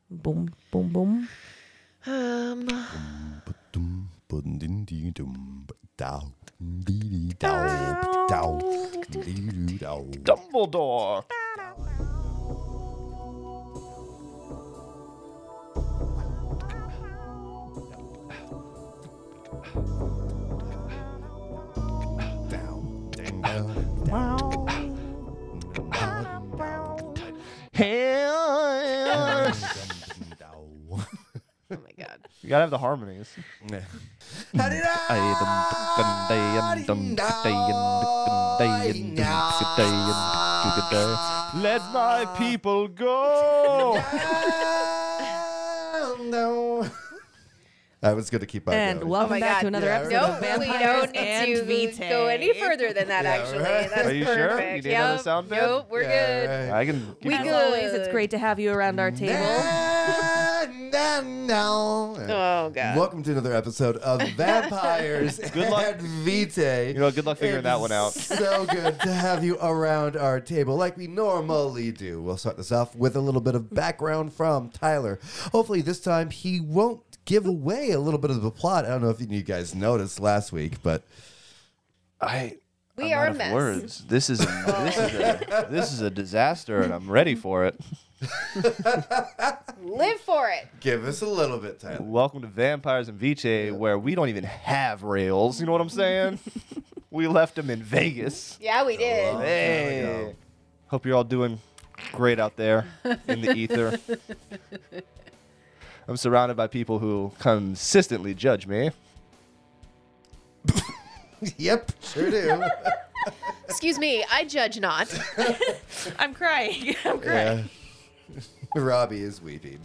Boom, boom, boom. Dumbledore. Oh my god. You gotta have the harmonies. Let my people go. I was going to keep on And going. welcome Oh my back God. to another Yeah, episode Nope, of we Vampires don't and need to Vitae. go any further than that, Yeah, actually. right. That's Are you perfect. sure? You need another sound bit? Nope, we're good. right. I can. We As good. always, it's great to have you around our table. Oh, God. Welcome to another episode of Vampires Good luck. and Vitae. You know, good luck figuring that one out. So good to have you around our table like we normally do. We'll start this off with a little bit of background from Tyler. Hopefully this time he won't give away a little bit of the plot. I don't know if you guys noticed last week, but I'm We are out a of mess. words. This is a disaster, and I'm ready for it. Live for it. give us a little bit, Tyler. Welcome to Vampires and Vitae, where we don't even have rails. You know what I'm saying? We left them in Vegas. Yeah, we did. Oh. Hey, hope you're all doing great out there in the ether. I'm surrounded by people who consistently judge me. Yep, sure do. Excuse me, I judge not. I'm crying. I'm crying. Yeah. Robbie is weeping.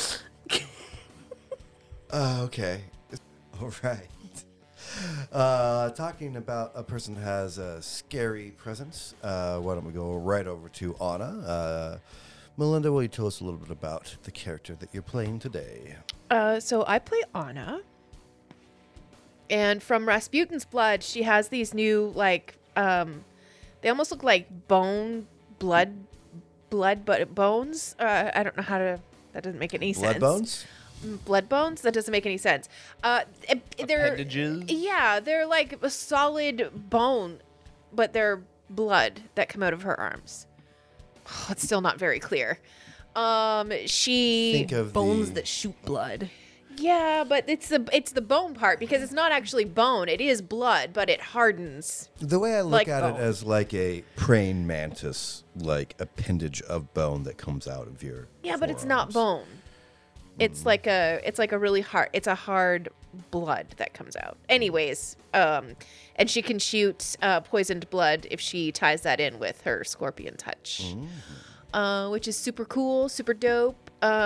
Okay. All right. Talking about a person who has a scary presence, why don't we go right over to Anna? Melinda, will you tell us a little bit about the character that you're playing today? So I play Anna. And from Rasputin's Blood, she has these new, like, they almost look like blood, but bones. I don't know how to, that doesn't make any sense. Blood bones? Blood bones? That doesn't make any sense. They're, Appendages? yeah, they're like a solid bone, but they're blood that come out of her arms. Oh, it's still not very clear. She Think of Bones the... that shoot blood. yeah, but it's the bone part because it's not actually bone. It is blood, but it hardens. The way I look like at bone. it as like a praying mantis, like appendage of bone that comes out of your Yeah, but it's not forearms. bone. It's like a really hard. It's a hard blood that comes out. Anyways, and she can shoot poisoned blood if she ties that in with her scorpion touch, which is super cool, super dope.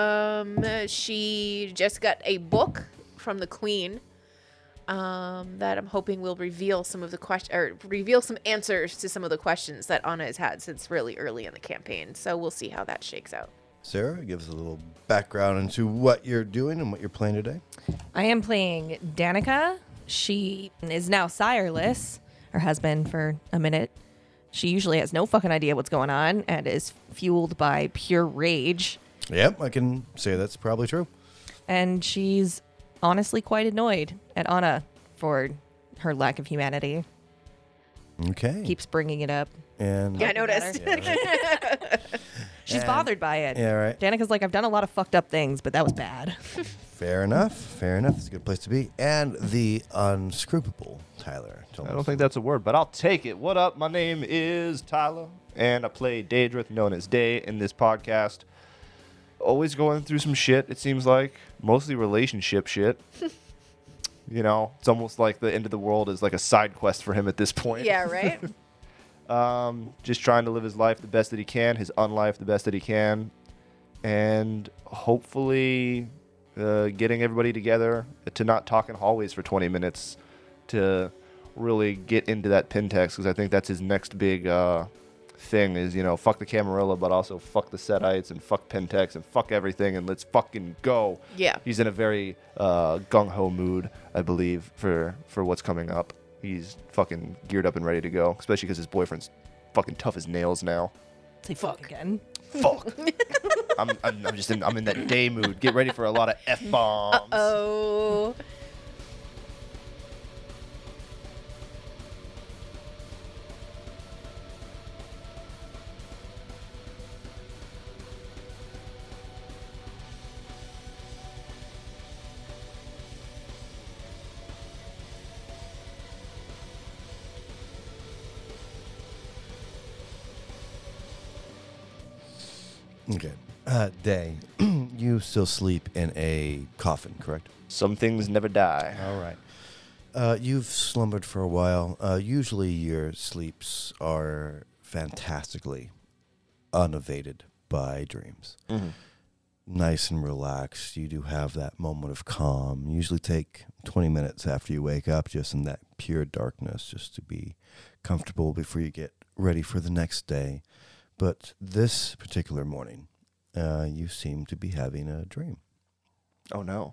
She just got a book from the Queen that I'm hoping will reveal some of the reveal some answers to some of the questions that Anna has had since really early in the campaign. So we'll see how that shakes out. Sarah, give us a little background into what you're doing and what you're playing today. I am playing Danica. She is now sireless, her husband for a minute. She usually has no fucking idea what's going on and is fueled by pure rage. Yep, I can say that's probably true. And she's honestly quite annoyed at Anna for her lack of humanity. Okay. Keeps bringing it up. And Yeah, I noticed. She's And- bothered by it. Yeah, right. Danica's like, I've done a lot of fucked up things, but that was bad. Fair enough. Fair enough. It's a good place to be. And the unscrupable Tyler. I don't think that's a word, but I'll take it. What up? My name is Tyler, and I play Daedrith, known as Day, in this podcast. Always going through some shit, it seems like. Mostly relationship shit. You know, it's almost like the end of the world is like a side quest for him at this point. Yeah, right? Just trying to live his life the best that he can, his unlife the best that he can, and hopefully getting everybody together to not talk in hallways for 20 minutes to really get into that Pentex, because I think that's his next big thing is, you know, fuck the Camarilla, but also fuck the Setites and fuck Pentex and fuck everything and let's fucking go. Yeah. He's in a very gung-ho mood, I believe, for what's coming up. He's fucking geared up and ready to go, especially because his boyfriend's fucking tough as nails now. Say fuck again. Fuck. I'm in that day mood. Get ready for a lot of F-bombs. Oh. Okay. Day, you still sleep in a coffin, correct? Some things never die. All right. You've slumbered for a while. Usually your sleeps are fantastically unevaded by dreams. Mm-hmm. Nice and relaxed. You do have that moment of calm. You usually take 20 minutes after you wake up just in that pure darkness just to be comfortable before you get ready for the next day. But this particular morning, you seem to be having a dream. Oh, no.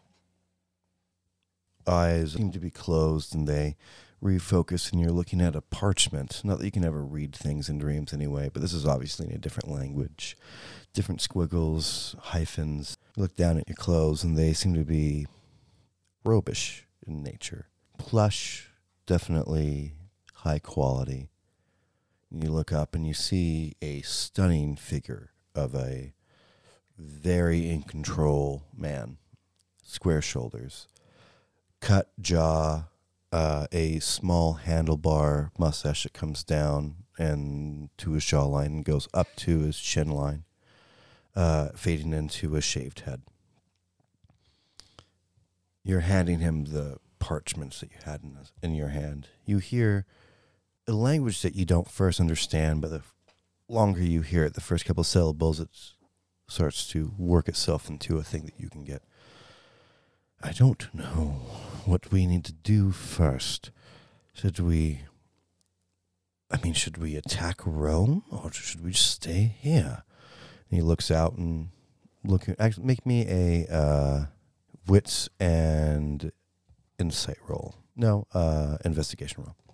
Eyes seem to be closed and they refocus, and you're looking at a parchment. Not that you can ever read things in dreams anyway, but this is obviously in a different language. Different squiggles, hyphens. You look down at your clothes and they seem to be robish in nature. Plush, definitely high quality. You look up and you see a stunning figure of a very in control man. Square shoulders, cut jaw, a small handlebar mustache that comes down and to his jawline and goes up to his chin line, fading into a shaved head. You're handing him the parchments that you had in your hand. You hear a language that you don't first understand, but the longer you hear it, the first couple of syllables, it starts to work itself into a thing that you can get. I don't know what we need to do first. Should we attack Rome, or should we just stay here? And he looks out and actually make me a wits and insight roll. No, investigation roll.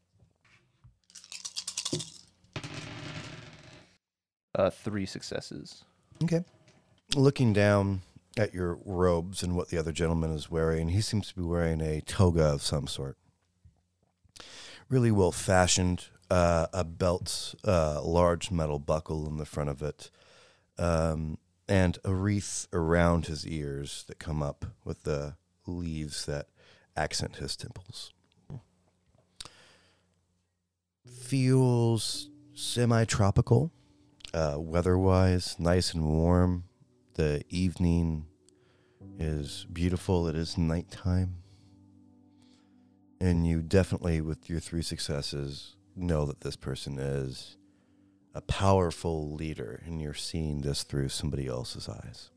3 successes. Okay. Looking down at your robes and what the other gentleman is wearing, he seems to be wearing a toga of some sort. Really well fashioned, a belt, large metal buckle in the front of it, and a wreath around his ears that come up with the leaves that accent his temples. Feels semi-tropical. Weather-wise, nice and warm. The evening is beautiful. It is nighttime. And you definitely, with your 3 successes, know that this person is a powerful leader, and you're seeing this through somebody else's eyes.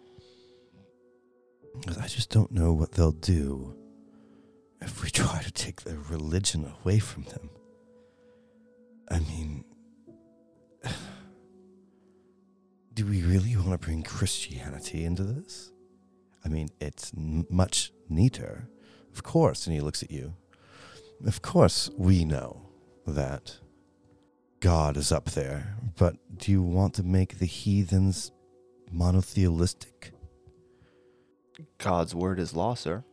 I just don't know what they'll do if we try to take their religion away from them. I mean, do we really want to bring Christianity into this? I mean, it's much neater. Of course, and he looks at you. Of course, we know that God is up there, but do you want to make the heathens monotheistic? God's word is law, sir.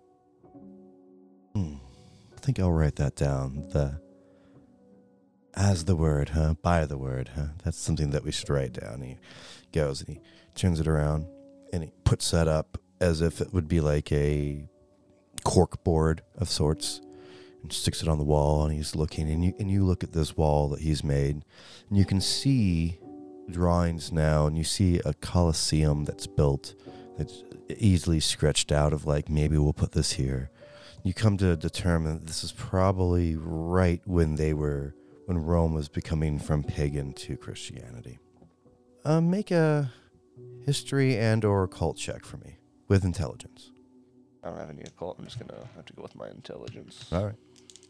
I think I'll write that down. As the word, huh? By the word, huh? That's something that we should write down. He goes and he turns it around and he puts that up as if it would be like a cork board of sorts, and sticks it on the wall, and he's looking, and you look at this wall that he's made, and you can see drawings now, and you see a Colosseum that's built, that's easily sketched out of like, maybe we'll put this here. You come to determine that this is probably right when Rome was becoming from pagan to Christianity. Make a history and or occult check for me with intelligence. I don't have any occult. I'm just going to have to go with my intelligence. All right.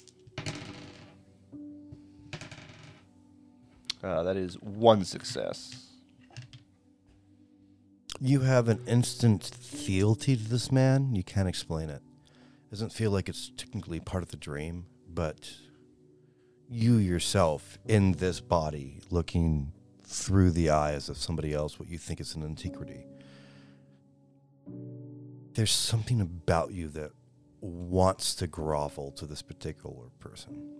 That is 1 success. You have an instant fealty to this man. You can't explain it. Doesn't feel like it's technically part of the dream, but you yourself in this body, looking through the eyes of somebody else what you think is an integrity. There's something about you that wants to grovel to this particular person.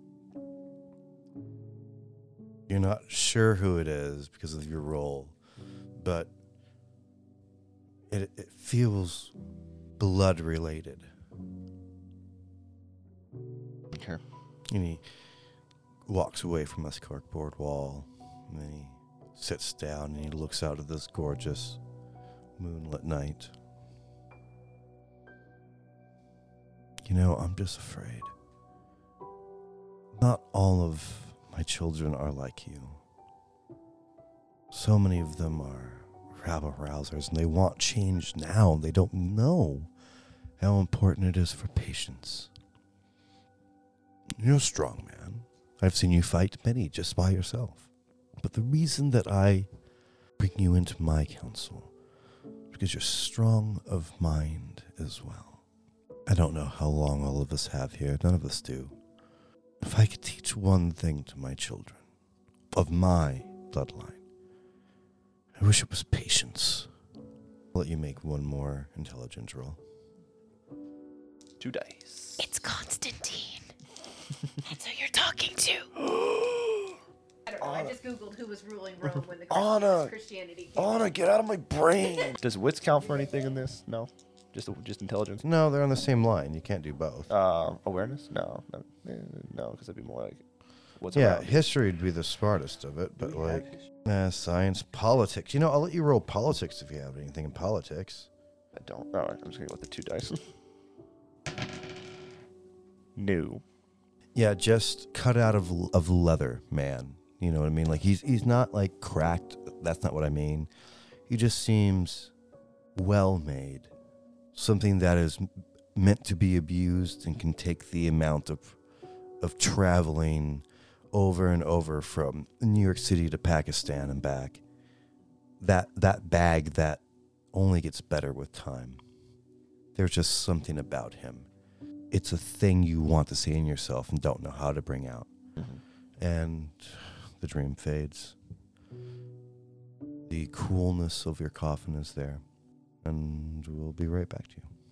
You're not sure who it is because of your role, but it feels blood related. Okay. And he walks away from this corkboard wall, and then he sits down and he looks out at this gorgeous moonlit night. You know, I'm just afraid. Not all of my children are like you. So many of them are rabble-rousers, and they want change now. They don't know how important it is for patience. You're a strong man. I've seen you fight many just by yourself. But the reason that I bring you into my council is because you're strong of mind as well. I don't know how long all of us have here. None of us do. If I could teach one thing to my children of my bloodline, I wish it was patience. I'll let you make one more intelligence roll. 2 dice. It's Constantine. That's who you're talking to. I don't know. I just googled who was ruling Rome when the Anna. Christianity came. Anna, get out of my brain. Does wits count for anything in this? No. Just intelligence. No, they're on the same line. You can't do both. Awareness? No, because that'd be more like what's Yeah, around. history would be the smartest of it, but science, politics. You know, I'll let you roll politics if you have anything in politics. I don't. All right, I'm just gonna go with the 2 dice. No. Yeah, just cut out of leather, man. You know what I mean? Like he's not like cracked. That's not what I mean. He just seems well made. Something that is meant to be abused and can take the amount of traveling over and over from New York City to Pakistan and back. That bag that only gets better with time. There's just something about him. It's a thing you want to see in yourself and don't know how to bring out. Mm-hmm. And the dream fades. The coolness of your coffin is there. And we'll be right back to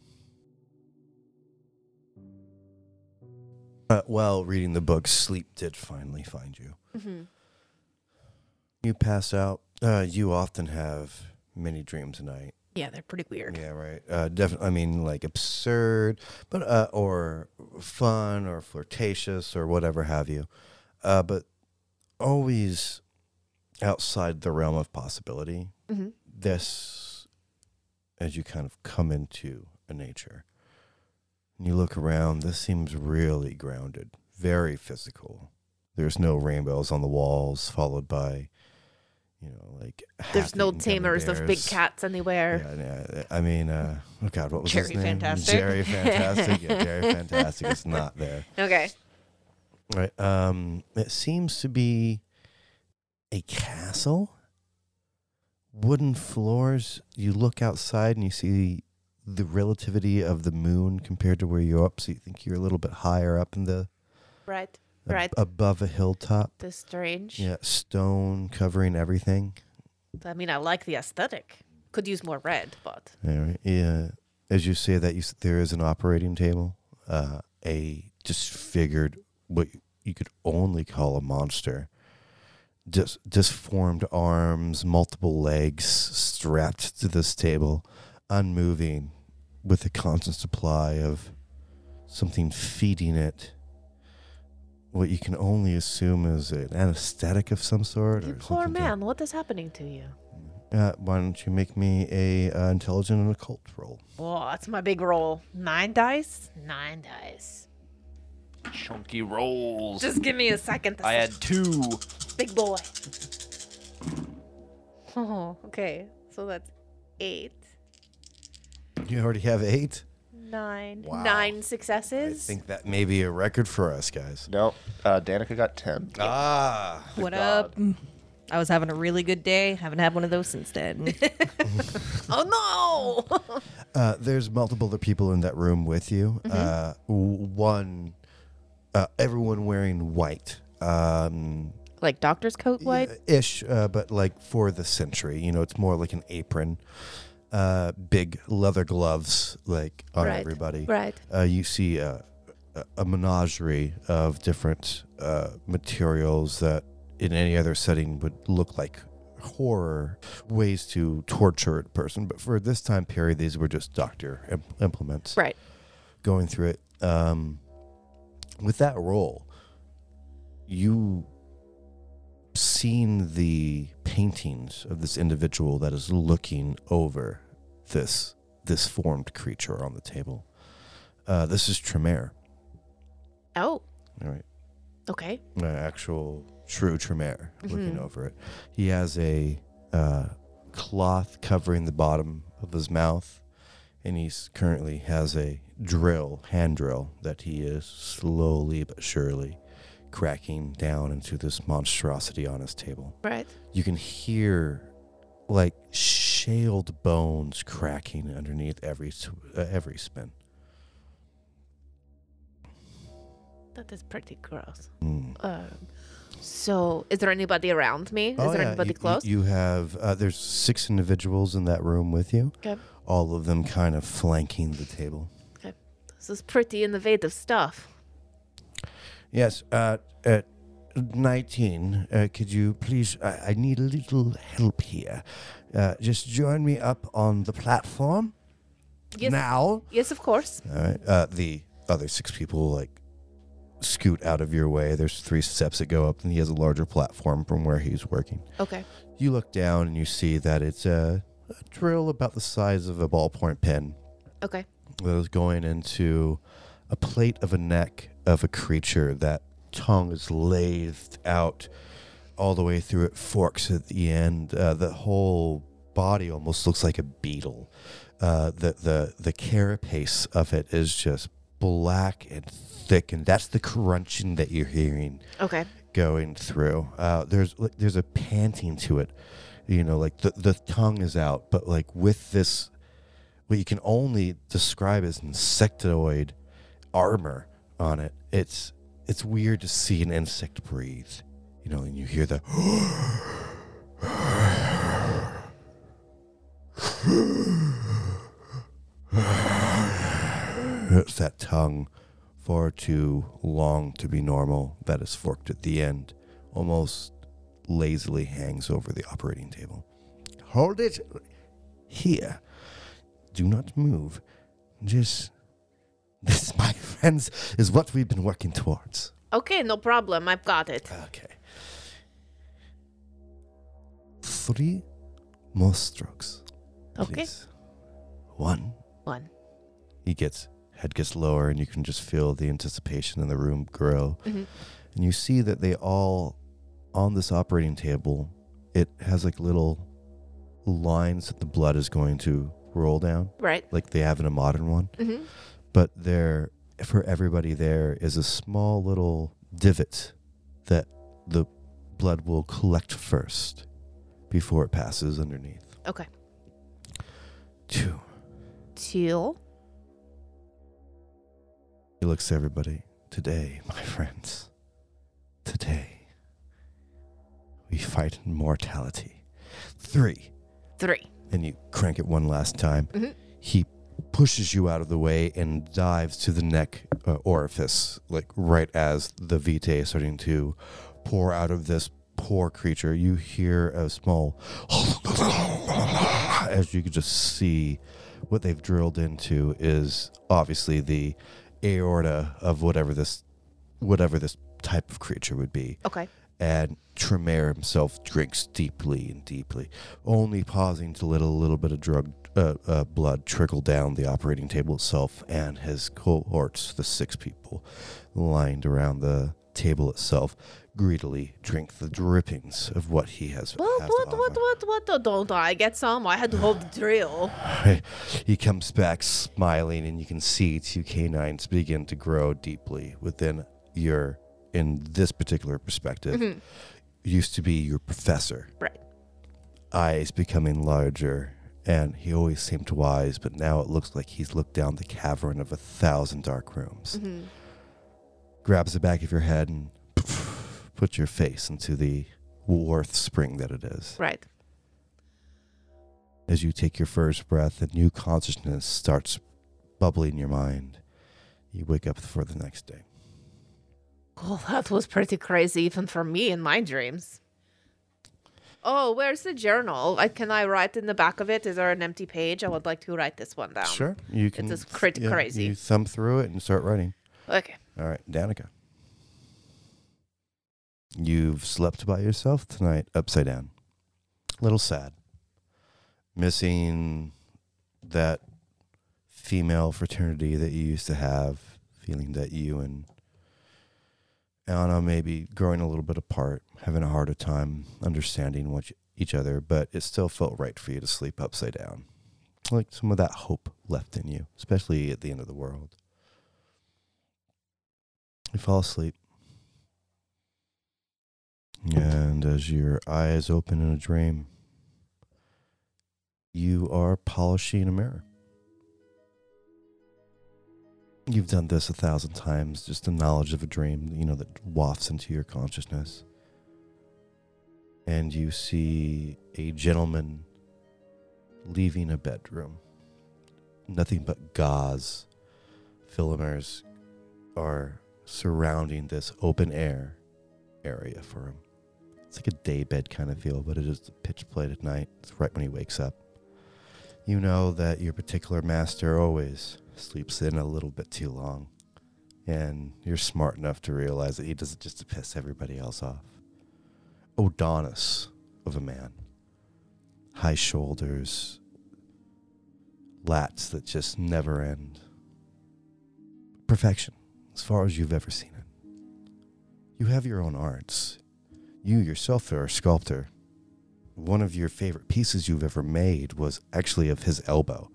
you. While reading the book, sleep did finally find you. Mm-hmm. You pass out. You often have many dreams a night. Yeah, they're pretty weird. Yeah, right. Definitely. I mean, like absurd, but or fun or flirtatious or whatever have you. But always outside the realm of possibility. Mm-hmm. This, as you kind of come into a nature, and you look around, this seems really grounded, very physical. There's no rainbows on the walls, followed by, like there's no half-eaten gummy tamers of big bears. cats anywhere. Yeah. I mean, oh God, what was Jerry his name? Fantastic. Jerry Fantastic. Yeah, Jerry Fantastic is not there. Okay. Right. It seems to be a castle. Wooden floors. You look outside and you see the relativity of the moon compared to where you're up. So you think you're a little bit higher up in the Right. above a hilltop. That's strange. Yeah, stone covering everything. I mean, I like the aesthetic. Could use more red, but Yeah. As you say that, there is an operating table. A disfigured, what you could only call a monster. Disformed arms, multiple legs strapped to this table, unmoving, with a constant supply of something feeding it. What you can only assume is an anesthetic of some sort. you or poor something man, what is happening to you? why don't you make me a intelligent and occult roll? Oh, that's my big roll. 9 dice? 9 dice. Chunky rolls. Just give me a second. I had 2. Big boy. Oh, okay. So that's 8. You already have 8? 9. Wow. 9 I successes. think that may be a record for us, guys. No, Danica got 10. Ah. What God. up? I was having a really good day. Haven't had one of those since then. Oh no! There's multiple other people in that room with you. Everyone wearing white. Like doctor's coat white? Ish, but like for the century. You know, it's more like an apron. Big leather gloves, like on Right. everybody. Right. You see a menagerie of different materials that in any other setting would look like horror ways to torture a person. But for this time period, these were just doctor implements. Right. Going through it. With that roll, you seen the paintings of this individual that is looking over this formed creature on the table. This is Tremere. Oh, All right. okay. An actual true Tremere looking Mhm. over it. He has a cloth covering the bottom of his mouth, and he's currently has a hand drill that he is slowly but surely cracking down into this monstrosity on his table. Right. You can hear like shaled bones cracking underneath every spin. That is pretty gross. Mm. So, is there anybody around me? Is there anybody you, close? You have there's 6 individuals in that room with you. Okay. All of them kind of flanking the table. This is pretty innovative stuff. Yes. At 19, could you please? I need a little help here. Just join me up on the platform Yes. now. Yes, of course. All right. The other 6 people like scoot out of your way. There's 3 steps that go up, and he has a larger platform from where he's working. Okay. You look down and you see that it's a drill about the size of a ballpoint pen Okay. that is going into a plate of a neck of a creature. That tongue is lathed out all the way through it, forks at the end. The whole body almost looks like a beetle. The carapace of it is just black and thick, and that's the crunching that you're hearing Okay. going through. There's a panting to it, you know, like the tongue is out, but like with this, what you can only describe as insectoid armor on it. It's weird to see an insect breathe, you know, and you hear the it's that tongue, far too long to be normal, that is forked at the end, almost lazily hangs over the operating table. Hold it here. Do not move. This, my friends, is what we've been working towards. Okay, no problem. I've got it. Okay. 3 more strokes. Okay. Please. 1. 1. Head gets lower, and you can just feel the anticipation in the room grow. Mhm. And you see that they all, on this operating table, it has like little lines that the blood is going to roll down, Right. like they have in a modern one. Mm-hmm. But there, for everybody there, is a small little divot that the blood will collect first before it passes underneath. Okay. 2. 2. He looks at everybody. Today, my friends, today, we fight mortality. 3. 3. And you crank it one last time. Mm-hmm. He pushes you out of the way and dives to the neck orifice, like right as the vitae is starting to pour out of this poor creature. You hear a small as you can just see what they've drilled into is obviously the aorta of whatever this type of creature would be. Okay. And Tremere himself drinks deeply and deeply, only pausing to let a little bit of blood trickle down the operating table itself, and his cohorts, the 6 people lined around the table itself, greedily drink the drippings of what he has. What? Don't I get some? I had to hold the drill. He comes back smiling, and you can see 2 canines begin to grow deeply within your, in this particular perspective, Mm-hmm. used to be your professor. Right. Eyes becoming larger, and he always seemed wise, but now it looks like he's looked down the cavern of 1,000 dark rooms. Mm-hmm. Grabs the back of your head and put your face into the Worth spring that it is. Right. As you take your first breath, a new consciousness starts bubbling in your mind. You wake up for the next day. Oh, that was pretty crazy, even for me in my dreams. Oh, where's the journal? Can I write in the back of it? Is there an empty page? I would like to write this one down. Sure. You can. It's just crazy. You thumb through it and start writing. Okay. All right, Danica. You've slept by yourself tonight, upside down. A little sad. Missing that female fraternity that you used to have, feeling that you and Anna may be growing a little bit apart, having a harder time understanding each other, but it still felt right for you to sleep upside down. Like some of that hope left in you, especially at the end of the world. You fall asleep. And as your eyes open in a dream, you are polishing a mirror. You've done this 1,000 times, just the knowledge of a dream, that wafts into your consciousness. And you see a gentleman leaving a bedroom. Nothing but gauze filaments are surrounding this open air area for him. It's like a daybed kind of feel, but it is pitch black at night. It's right when he wakes up. You know that your particular master always sleeps in a little bit too long. And you're smart enough to realize that he does it just to piss everybody else off. Adonis of a man. High shoulders. Lats that just never end. Perfection, as far as you've ever seen it. You have your own arts. You yourself are a sculptor. One of your favorite pieces you've ever made was actually of his elbow.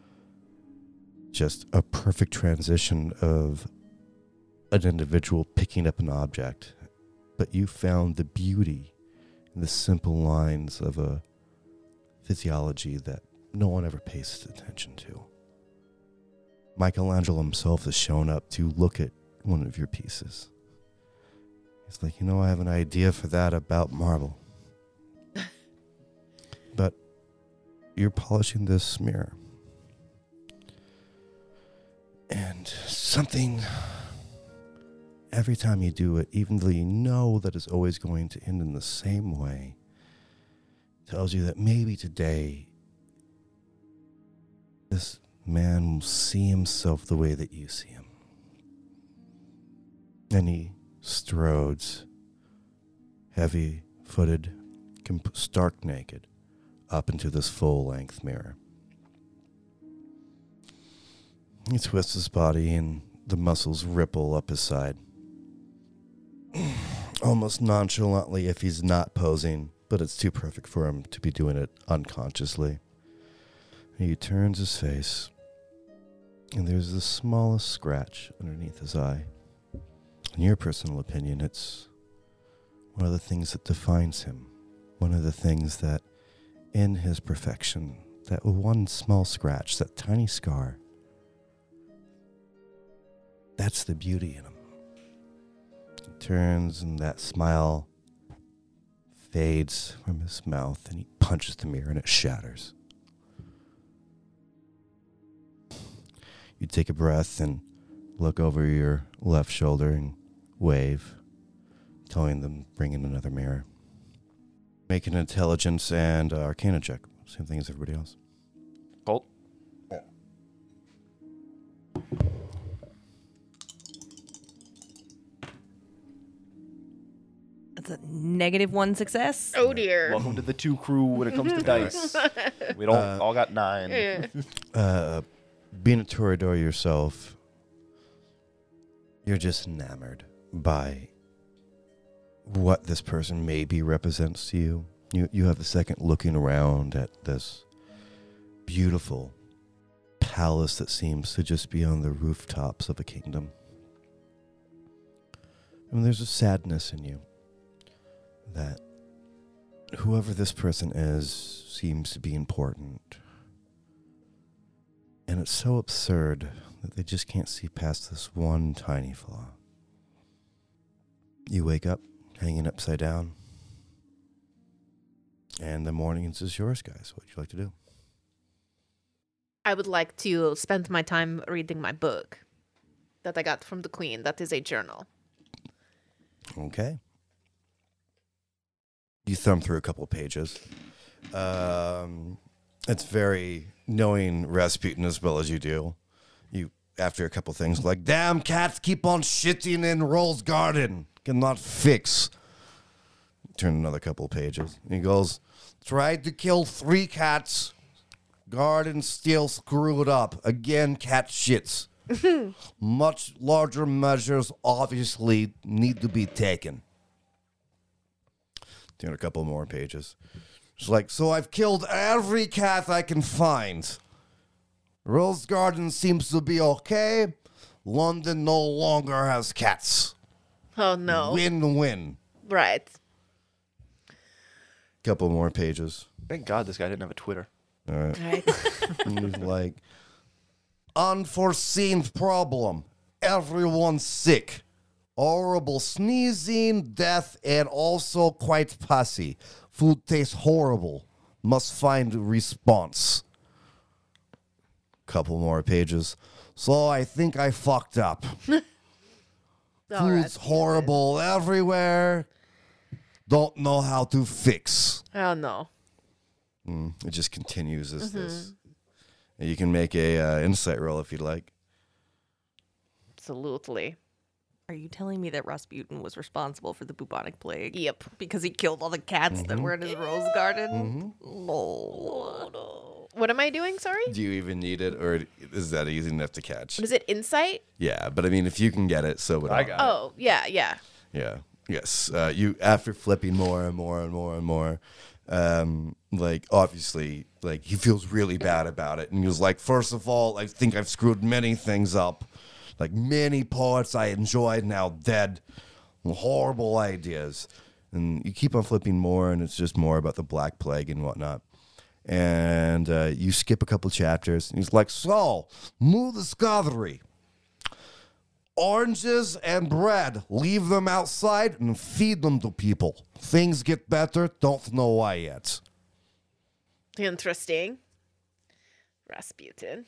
Just a perfect transition of an individual picking up an object. But you found the beauty in the simple lines of a physiology that no one ever pays attention to. Michelangelo himself has shown up to look at one of your pieces. He's like, I have an idea for that about marble. But you're polishing this mirror. And something, every time you do it, even though you know that it's always going to end in the same way, tells you that maybe today this man will see himself the way that you see him. And he strodes, heavy-footed, stark naked, up into this full-length mirror. He twists his body and the muscles ripple up his side. Almost nonchalantly if he's not posing, but it's too perfect for him to be doing it unconsciously. He turns his face, and there's the smallest scratch underneath his eye. In your personal opinion, it's one of the things that defines him. One of the things that, in his perfection, that one small scratch, that tiny scar, that's the beauty in him. He turns, and that smile fades from his mouth, and he punches the mirror, and it shatters. You take a breath and look over your left shoulder and wave, telling them bring in another mirror. Make an intelligence and arcana check. Same thing as everybody else. Colt. That's a -1 success. Oh dear. Welcome to the 2 crew when it comes to dice. We don't all got 9. Yeah. Being a Toreador yourself, you're just enamored by what this person maybe represents to you. You have a second looking around at this beautiful palace that seems to just be on the rooftops of a kingdom. And there's a sadness in you that whoever this person is seems to be important. And it's so absurd that they just can't see past this one tiny flaw. You wake up, hanging upside down. And the morning is just yours, guys. What would you like to do? I would like to spend my time reading my book that I got from the Queen. That is a journal. Okay. You thumb through a couple of pages. It's very, knowing Rasputin as well as you do, you, after a couple of things, like, damn cats keep on shitting in Rose Garden. Cannot fix. Turn another couple of pages. He goes, tried to kill 3 cats. Garden still screwed up. Again, cat shits. Much larger measures obviously need to be taken. Turn a couple more pages. It's like, so I've killed every cat I can find. Rose Garden seems to be okay. London no longer has cats. Oh, no. Win-win. Right. Couple more pages. Thank God this guy didn't have a Twitter. All right. Right. And he's like, unforeseen problem. Everyone's sick. Horrible sneezing, death, and also quite pussy. Food tastes horrible. Must find a response. Couple more pages. So I think I fucked up. All right. Food's horrible everywhere. Don't know how to fix. Oh, no. It just continues as this. You can make a insight roll if you'd like. Absolutely. Are you telling me that Rasputin was responsible for the bubonic plague? Yep. Because he killed all the cats that were in his rose garden? No. What am I doing? Sorry? Do you even need it, or is that easy enough to catch? What is it? Insight? Yeah, but I mean, if you can get it, so would I. I got it. Oh, yeah, yeah. Yeah. Yes. You, after flipping more and more and more and more, like, obviously, like, he feels really bad about it. And he was like, first of all, I think I've screwed many things up. Like, many poets I enjoyed now dead. Horrible ideas. And you keep on flipping more, and it's just more about the Black Plague and whatnot. And you skip a couple chapters, and he's like, so, new discovery. Oranges and bread. Leave them outside and feed them to people. Things get better. Don't know why yet. Interesting. Rasputin.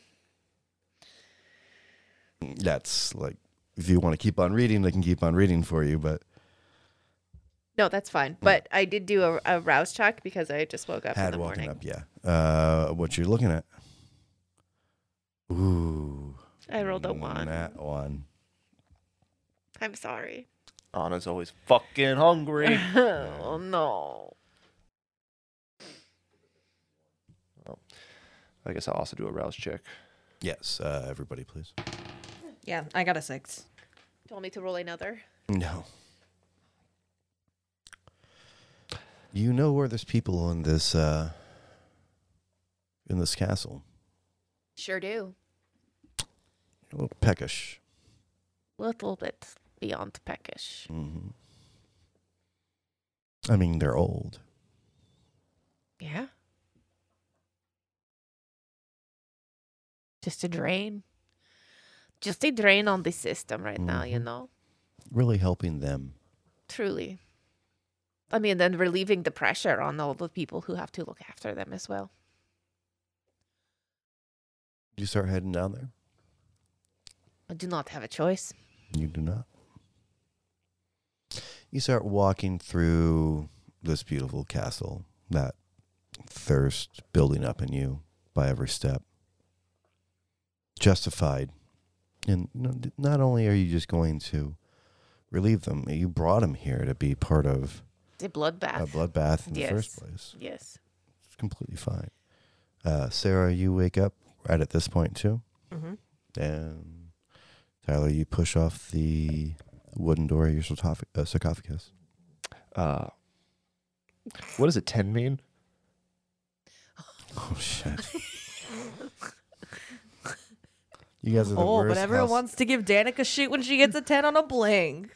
That's like, if you want to keep on reading, they can keep on reading for you, but No, that's fine. But I did do a rouse check because I just woke up in had the woken morning. up, yeah. What you're looking at? Ooh. I rolled a 1. That one. I'm sorry. Anna's always fucking hungry. Oh, no. I guess I'll also do a rouse check. Yes, everybody, please. Yeah, I got a 6. Do you want me to roll another? No. You know where there's people in this castle. Sure do. A little peckish. Little bit beyond peckish. Mm-hmm. I mean, they're old. Yeah. Just a drain. Just a drain on the system right now, you know? Really helping them. Truly. I mean, then relieving the pressure on all the people who have to look after them as well. You start heading down there? I do not have a choice. You do not. You start walking through this beautiful castle, that thirst building up in you by every step. Justified. And not only are you just going to relieve them, you brought them here to be part of The bloodbath. a bloodbath in Yes. the first place. Yes. It's completely fine. Sarah, you wake up right at this point too. Mm-hmm. And Tyler, you push off the wooden door of your sarcophagus. What does a 10 mean? Oh, shit. You guys are the Oh, worst but everyone house- wants to give Danica shit when she gets a 10 on a bling.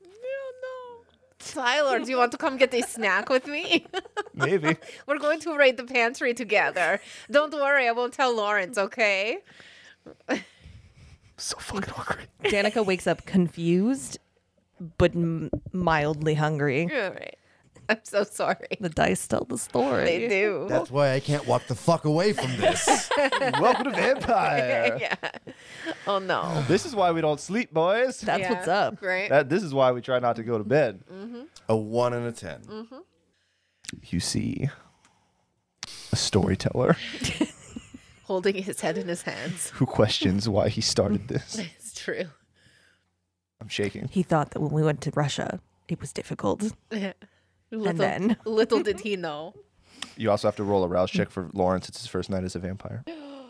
Tyler, do you want to come get a snack with me? Maybe. We're going to raid the pantry together. Don't worry, I won't tell Lawrence, okay? So fucking hungry. Danica wakes up confused but mildly hungry. All right. I'm so sorry. The dice tell the story. They do. That's why I can't walk the fuck away from this. Welcome to Vampire. Yeah. Oh no. This is why we don't sleep, boys. That's Yeah, what's up. Right. This is why we try not to go to bed. A 1 and a 10. You see a storyteller Holding his head in his hands. who questions why he started this. It's true. I'm shaking. He thought that when we went to Russia, it was difficult. Little, little did he know. You also have to roll a rouse check for Lawrence. It's his first night as a vampire.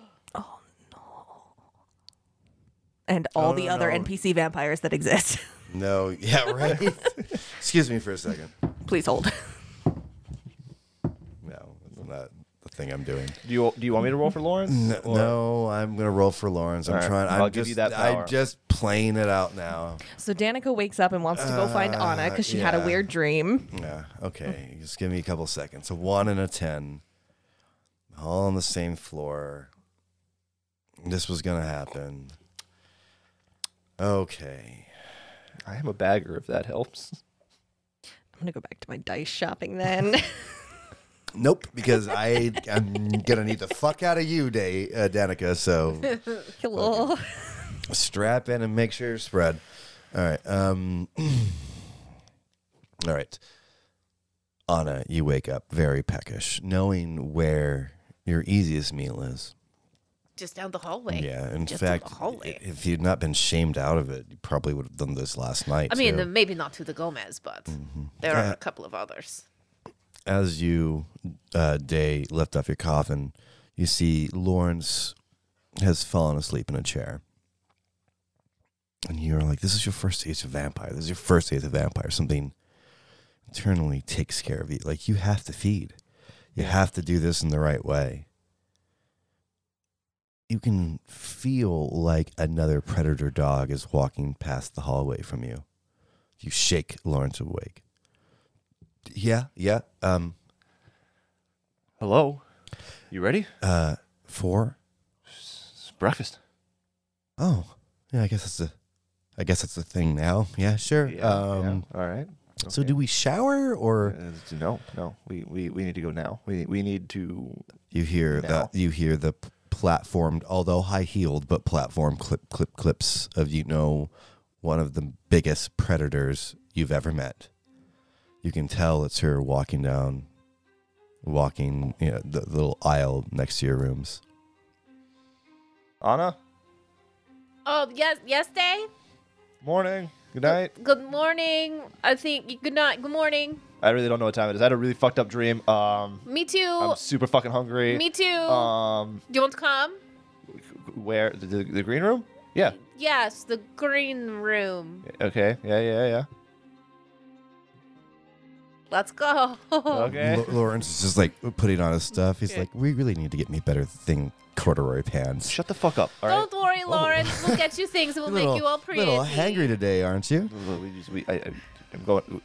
And all Oh, the no, other no. NPC vampires that exist. No, yeah, right. Excuse me for a second. Please hold. No, that's not the thing I'm doing. Do you want me to roll for Lawrence? No, I'm gonna roll for Lawrence. I'm All right, trying. I'll I'm give just, you that power. I'm just playing it out now. So Danica wakes up and wants to go find Anna because she had a yeah. weird dream. Yeah. Okay. Just give me a couple seconds. A 1 and a 10, all on the same floor. This was gonna happen. Okay. I am a bagger, if that helps. I'm going to go back to my dice shopping then. Nope, because I'm gonna need the fuck out of you, Danica. So Hello. strap in and make sure you're spread. All right. All right. Anna, you wake up very peckish, knowing where your easiest meal is. Just down the hallway. Yeah, in Just down fact, the hallway. if you'd not been shamed out of it, you probably would have done this last night. I mean, too. maybe not to the Gomez, but there are a couple of others. As you, Day, lift off your coffin, you see Lawrence has fallen asleep in a chair. And you're like, this is your first day as a vampire. This is your first day as a vampire. Something internally takes care of you. Like, you have to feed. You have to do this in the right way. You can feel like another predator dog is walking past the hallway from you. You shake Lawrence awake. Yeah. Hello? You ready? 4? It's breakfast. Oh, yeah. I guess it's a thing now. Yeah, sure. Yeah. All right. So do we shower or No. We need to go now. We need to. you hear Now. that? You hear the platformed, although high heeled, but platform clips of one of the biggest predators you've ever met. You can tell it's her walking the little aisle next to your rooms. Anna? Oh, yes, Day? Morning. Good night. Good morning. I think, good night, good morning. I really don't know what time it is. I had a really fucked up dream. Me too. I'm super fucking hungry. Me too. Um, Do you want to come? where? The green room? Yeah. Yes, the green room. Okay. Yeah. Let's go. Okay. Lawrence is just like putting on his stuff. He's like, we really need to get me better thing corduroy pants. Shut the fuck up. All right. Don't worry, Lawrence. We'll get you things that will make you all pretty. Little hangry today, aren't you? I'm going.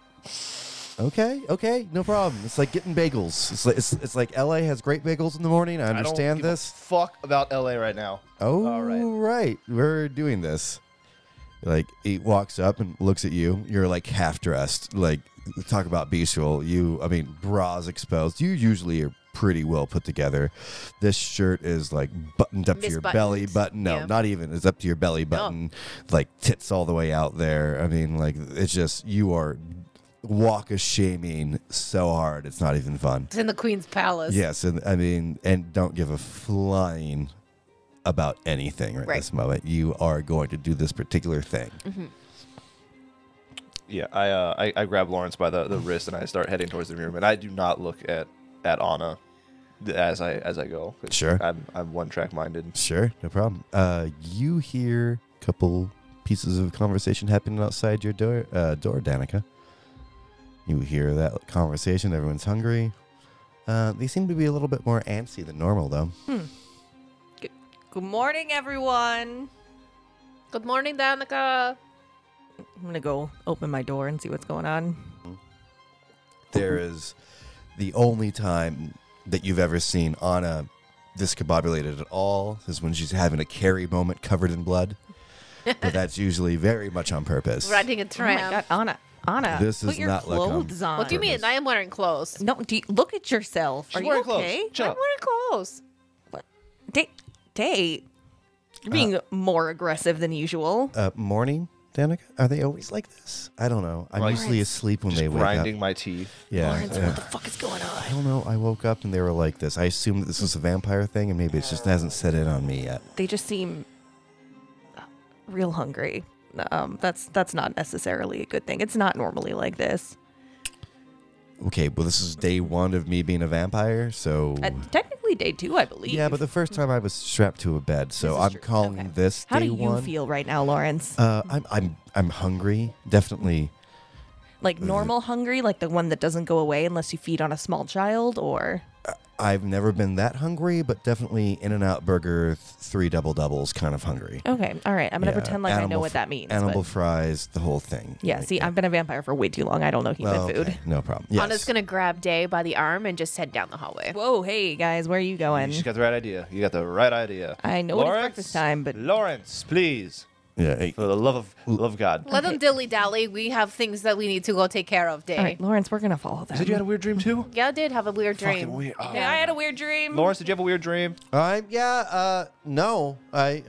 Okay, no problem. It's like getting bagels. It's like LA has great bagels in the morning. I understand don't give this. A fuck about LA right now. Oh, all right. right. We're doing this. Like, he walks up and looks at you. You're like half dressed. Like, talk about bestial. Bras exposed. You usually are pretty well put together. This shirt is like buttoned up to your belly button. No, Yeah. not even. It's up to your belly button. Like tits all the way out there. I mean, like, it's just, you are walk of shaming so hard. It's not even fun. It's in the Queen's Palace. Yes, and don't give a flying about anything right Right. this moment. You are going to do this particular thing. Mm-hmm. Yeah, I grab Lawrence by the wrist and I start heading towards the room, and I do not look at Anna as I go. 'Cause Sure. I'm one track minded. Sure, no problem. You hear a couple pieces of conversation happening outside your door, Danica. You hear that conversation. Everyone's hungry. They seem to be a little bit more antsy than normal, though. Good morning, everyone. Good morning, Danica. I'm going to go open my door and see what's going on. There is the only time that you've ever seen Anna discombobulated at all is when she's having a carry moment covered in blood. but that's usually very much on purpose. Riding a Oh tram. my God, Anna, This put does your not look on clothes on. What do you mean? I am wearing clothes. No, look at yourself. She's Are you wearing clothes. okay? Shut I'm up. wearing clothes. Date. You're being more aggressive than usual. Morning, Danica? Are they always like this? I don't know. I'm Like, usually asleep when Just they wake grinding up. my teeth. Yeah. Lawrence, yeah. what the fuck is going I on? don't know. I woke up and they were like this. I assumed that this was a vampire thing, and maybe it just hasn't set in on me yet. They just seem real hungry. That's not necessarily a good thing. It's not normally like this. Okay, well, this is day one of me being a vampire, so. Technically, day 2, I believe. Yeah, but the first time I was strapped to a bed, so This is I'm true. calling Okay. this How day do you one. feel right now, Lawrence? I'm hungry, definitely. Like normal hungry, like the one that doesn't go away unless you feed on a small child, or I've never been that hungry, but definitely In-N-Out Burger 3 double doubles kind of hungry. okay, all right. I'm gonna Yeah, pretend like I know animal what that means. Animal but- fries, the whole thing. yeah. See, I've been a vampire for way too long. I don't know human Well, food. okay, no problem. Yes. Anna's gonna grab Day by the arm and just head down the hallway. Whoa, hey guys, where are you going? You got the right idea. You got the right idea. I know it's breakfast time, but Lawrence, please, Yeah. Hey, for the love of God. Let them Okay. dilly dally. We have things that we need to go take care of. Day. all right, Lawrence, we're gonna follow You that. said you had a weird dream too? Yeah, I did have a weird dream. Fucking weird. Oh. Yeah, I had a weird dream. Lawrence, did you have a weird dream? no.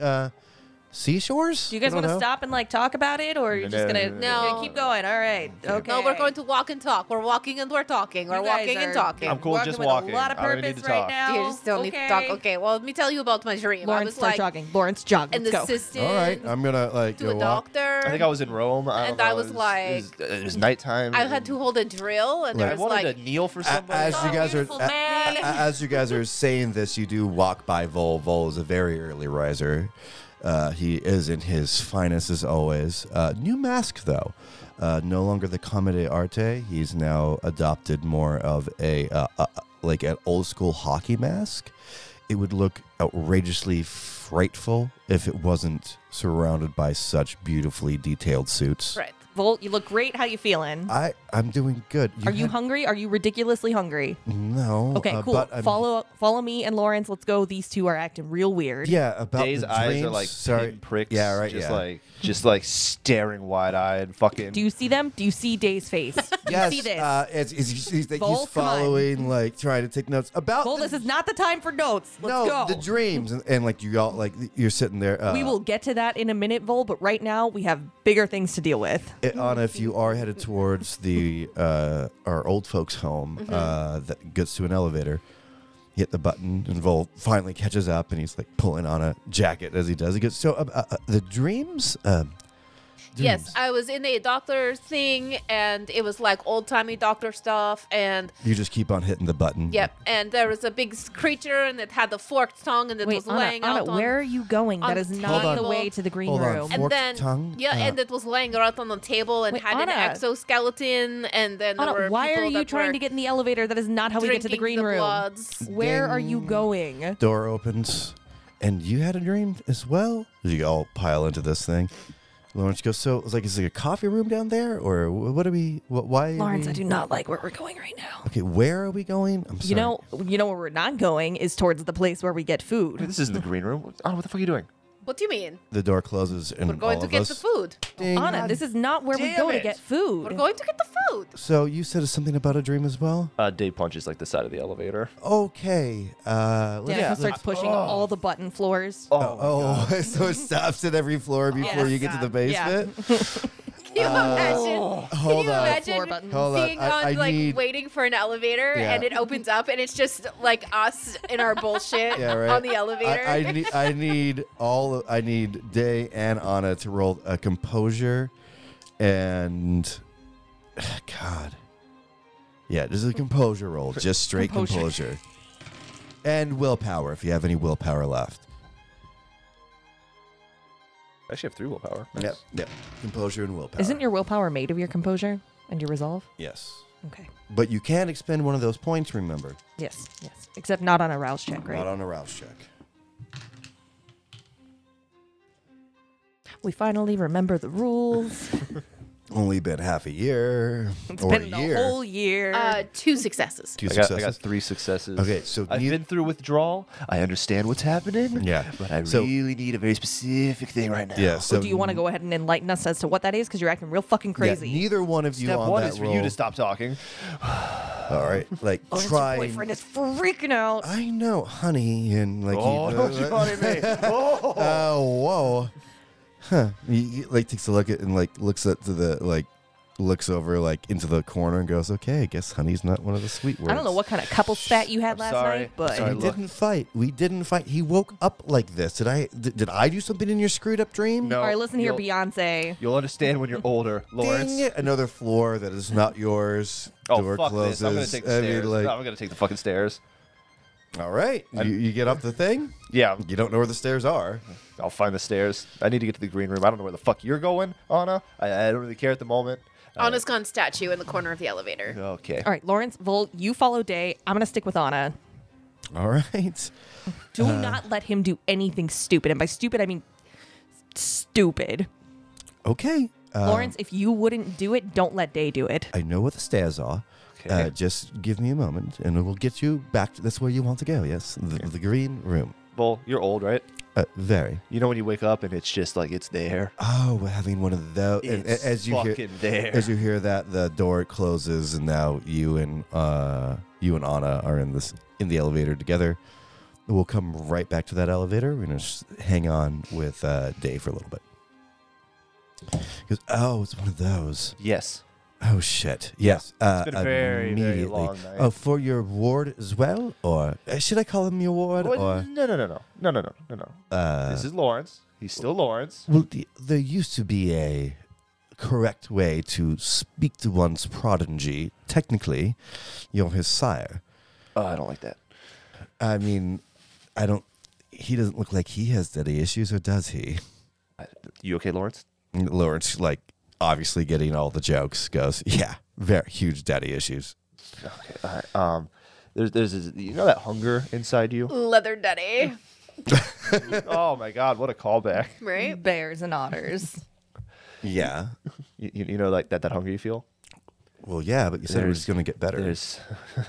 Seashores? Do you guys I want don't to know. stop and like talk about it, or you're just gonna No. keep going? All right, okay. No, we're going to walk and talk. We're walking and we're talking. We're You guys walking and are talking. I'm cool walking just with walking. A lot of I don't even need purpose to right talk. now. You just don't need to talk. Okay, well, let me tell you about my dream. Lawrence, I was start like jogging. Lawrence, jog. an Let's go. assistant All right, I'm gonna like to go a walk. doctor. I think I was in Rome. I don't And know, I was it like- it was nighttime. I had to hold a drill, and I there was wanted like to kneel for somebody. As you guys are beautiful man. as you guys are saying this, you do walk by Vol. Vol is a very early riser. He is in his finest as always. New mask though, no longer the Comedy Arte. He's now adopted more of a like an old school hockey mask. It would look outrageously frightful if it wasn't surrounded by such beautifully detailed suits. right. Volt, you look great. How you feeling? I'm doing good. Are you had- hungry? Are you ridiculously hungry? No. Okay, cool. But I'm- Follow me and Lawrence. Let's go. These two are acting real weird. Yeah, about Dave's the eyes dreams. are like Sorry. pinpricks. Yeah, right. Just like staring wide-eyed. Fucking. Do you see them? Do you see Day's face? Do Yes, you see this? he's Vol, come on. following, like trying to take notes about. Vol, this is not the time for notes. Let's no, go. the dreams, and like you all like you're sitting there. We will get to that in a minute, Vol, but right now we have bigger things to deal with. Anna, if you are headed towards the our old folks' home that gets to an elevator, you hit the button, and Vol finally catches up, and he's like pulling on a jacket as he does. He goes, so the dreams. Yes, dreams. I was in a doctor thing, and it was like old timey doctor stuff, and You just keep on hitting the button. yep, and there was a big creature, and it had the forked tongue, and it Wait, was Anna, laying Anna, out on. where are you going? on That is the not Hold the on. way to the green Hold on. room. and forked then tongue? and it was laying out on the table and Wait, had an Anna. exoskeleton, and then there Anna, were why are people you that trying were to get in the elevator? That is not how we get to the drinking green the room. bloods. Where are you Ding. going? Door opens, and you had a dream as well. You all pile into this thing. Lawrence goes, so it's like, is there a coffee room down there, or what are we? Why? Are Lawrence, we, I do not like where we're going right now. Okay, where are we going? I'm sorry. You know where we're not going is towards the place where we get Wait, food. this isn't the green room. Oh, what the fuck are you doing? What do you mean? the door closes, and We're going all to of get us. the food. Ding. Anna, this is not where we Damn go to it. get food. We're going to get the food. So you said something about a dream as well. Dave punches like the side of the elevator. Okay. Let's, Danica Yeah. starts pushing all the button floors. Oh, so it stops at every floor before Yes. you get to the Yeah. basement. Can you imagine? Can hold you on. imagine Floor buttons. Hold on. being I on like need- waiting for an elevator Yeah. and it opens up and it's just like us in our bullshit Yeah, right. on the elevator? I need Day and Anna to roll a composure, and God, yeah, just a composure roll, just straight composure, and willpower if you have any willpower left. I actually have 3 willpower. Nice. Yep. Composure and willpower. Isn't your willpower made of your composure and your resolve? Yes, Okay. but you can expend one of those points. Remember, Yes. Except not on a rouse check, right? not on a rouse check. We finally remember the rules. only been half a year It's or been a year. a whole year. 2 successes. Two I got successes. 3 successes. Okay, so I've been through withdrawal. I understand what's happening. Yeah. But I So- really need a very specific thing right now. Yeah. so So do you want to go ahead and enlighten us as to what that is? Because you're acting real fucking yeah, crazy. neither one of you Step on 1 that is for roll. you to stop talking. All right, like Lawrence, your try. boyfriend is freaking out. I know, honey, and like. Oh, don't you honey me. Oh. Oh, whoa. Huh. He like takes a look at and like looks up to the like looks over like into the corner and goes, "Okay, I guess honey's not one of the sweet words." I don't know what kind of couple spat you had I'm last sorry. night, but I'm sorry. We Look. didn't fight. We didn't fight. He woke up like this. Did I do something in your screwed up dream? No. all right, listen here, you'll- Beyonce. You'll understand when you're older, Lawrence. Dang it. Another floor that is not yours. Oh, Door fuck closes. this. I'm going to take the I stairs. mean, like, No, I'm going to take the fucking stairs. all right. You get up the thing. Yeah, You don't know where the stairs are. I'll find the stairs. I need to get to the green room. I don't know where the fuck you're going, Anna. I don't really care at the moment. Anna's gone statue in the corner of the elevator. Okay. All right, Lawrence, Vol, you follow Day. I'm going to stick with Anna. All right. Do not let him do anything stupid. And by stupid, I mean stupid. Okay. Lawrence, if you wouldn't do it, don't let Day do it. I know what the stairs are. Okay. Just give me a moment, and we'll get you back. That's where you want to go. Yes, the green room. Bull, you're old, right? Very. You know when you wake up and it's just like it's there. Oh, we're having one of those. And It's as you fucking hear, there. as you hear that, the door closes, and now you and Anna are in the elevator together. We'll come right back to that elevator. We're gonna just hang on with Dave for a little bit. He goes, oh, it's one of those. Yes. Oh shit! Yes, It's been a very, very immediately. long night. Oh, for your ward as well, or should I call him your ward? Well, Or no. This is Lawrence. He's still Lawrence. well, there used to be a correct way to speak to one's prodigy. Technically, you're his sire. Oh, I don't like that. I mean, I don't. He doesn't look like he has daddy issues, or does he? You okay, Lawrence? Lawrence, like obviously getting all the jokes, goes, yeah, very huge daddy issues. Okay. All right. There's this, you know that hunger inside you. Leather daddy, Oh my God, what a callback. right? Bears and otters. Yeah. You know like that hunger you feel. Well, yeah, but you said it was going to get better. There's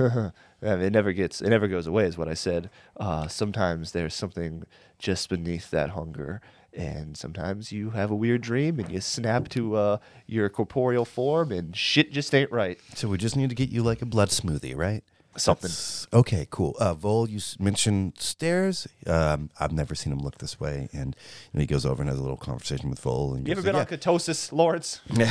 it never goes away is what I said. Sometimes there's something just beneath that hunger, and sometimes you have a weird dream and you snap to your corporeal form and shit just ain't right. So we just need to get you like a blood smoothie, right? Something. Okay, cool. Vol, you mentioned stairs. I've never seen him look this way, and he goes over and has a little conversation with Vol. And You ever goes, been on ketosis, Lawrence? Yeah.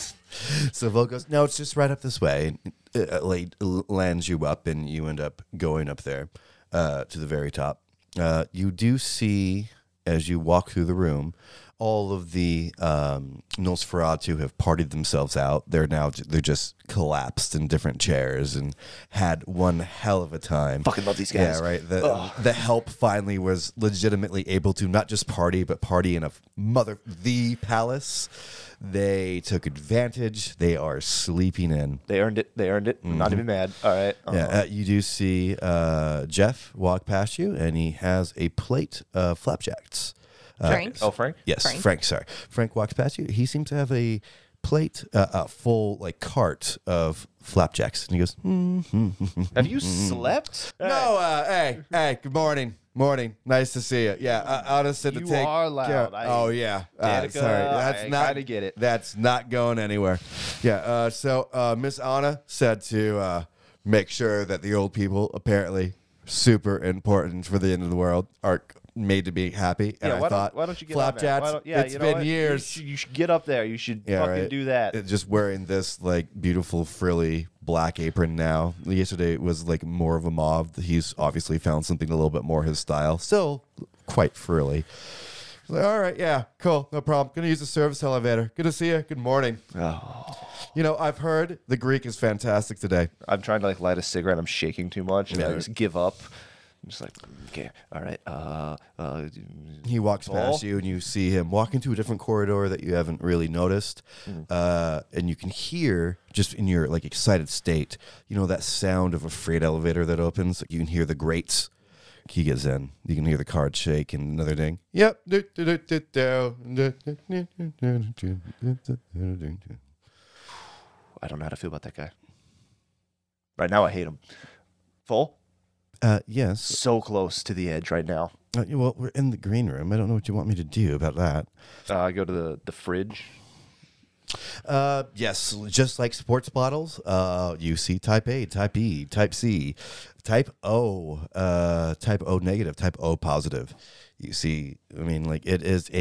So Vol goes, no, it's just right up this way. And lands you up, and you end up going up there to the very top. You do see, as you walk through the room, all of the Nosferatu have partied themselves out. They're just collapsed in different chairs and had one hell of a time. Fucking love these guys. Yeah, right. The help finally was legitimately able to not just party, but party in the palace. They took advantage. They are sleeping in. They earned it. I'm not even mad. All right. Yeah, you do see Jeff walk past you, and he has a plate of flapjacks. Frank? Oh, Frank? Yes, Frank. Frank. Sorry, Frank walks past you. He seems to have a plate, a full like cart of flapjacks, and he goes, Have you slept? "No, hey, good morning, nice to see you. Yeah, I'll just sit to You take. are loud. care- I- oh yeah, Danica, sorry, that's I not. kinda get it. That's not going anywhere. Yeah. So Miss Anna said to make sure that the old people, apparently super important for the end of the world, are made to be happy. And I thought, why don't you get on that? flapjacks? Why don't- yeah, it's you know been what? years. You should get up there. You should fucking do that. Just wearing this like beautiful frilly black apron now. Yesterday it was like more of a mauve. He's obviously found something a little bit more his style. Still quite frilly. Like, all right, yeah, cool, no problem. Gonna use the service elevator. Good to see you. Good morning. Oh. You know, I've heard the Greek is fantastic today. I'm trying to like light a cigarette. I'm shaking too much, and Yeah. I just give up. I'm just like, okay, all right. He walks past Oh. you, and you see him walk into a different corridor that you haven't really noticed, and you can hear just in your like excited state, you know, that sound of a freight elevator that opens. You can hear the grates. He gets in. You can hear the card shake and another ding. Yep. I don't know how to feel about that guy. Right now, I hate him. Full? Yes. So close to the edge right now. Well, we're in the green room. I don't know what you want me to do about that. I go to the fridge. Yes, just like sports bottles, you see type A, type E, type C, type O negative, type O positive. You see, I mean, like it is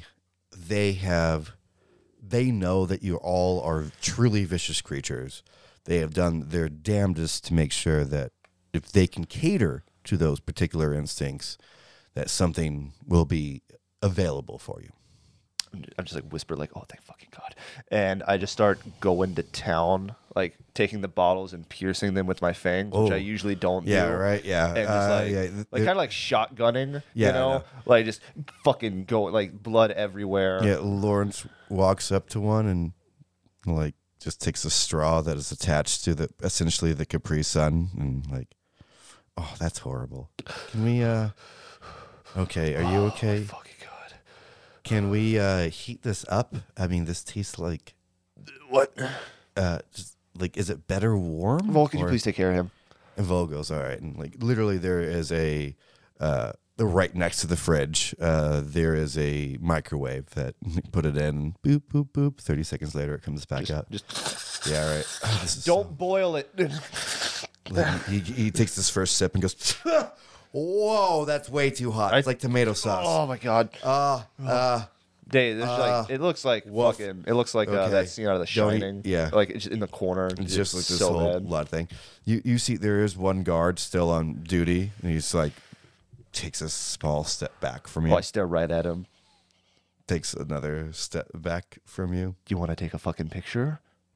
they know that you all are truly vicious creatures. They have done their damnedest to make sure that if they can cater to those particular instincts, that something will be available for you. I'm just like whisper like, oh, thank fucking God. And I just start going to town, like taking the bottles and piercing them with my fangs, which I usually don't do. Right, yeah. And just like kind of like shotgunning, Yeah, you know? I know. Like just fucking go, like blood everywhere. Yeah, Lawrence walks up to one and like just takes a straw that is attached to essentially the Capri Sun and like, oh, that's horrible. Can we, okay, are you okay? Fucking God. Can we heat this up? I mean, this tastes like What? just like, is it better warm? Vol, could you Or- please take care of him? And Vol goes, all right. And like literally there is right next to the fridge, there is a microwave that put it in, boop, boop, boop. 30 seconds later, it comes back out. Just Yeah, all right. Oh, this is don't boil it. he takes this first sip and goes, whoa, that's way too hot. It's like tomato sauce. Oh my God. Dave, there's like it looks like woof. fucking. It looks like Okay. that scene out of The Don't eat- Shining. yeah. like it's in the corner. It's just like this so whole bad. blood thing. You see, there is one guard still on duty, and he's like takes a small step back from you. Oh, I stare right at him. Takes another step back from you. Do you want to take a fucking picture?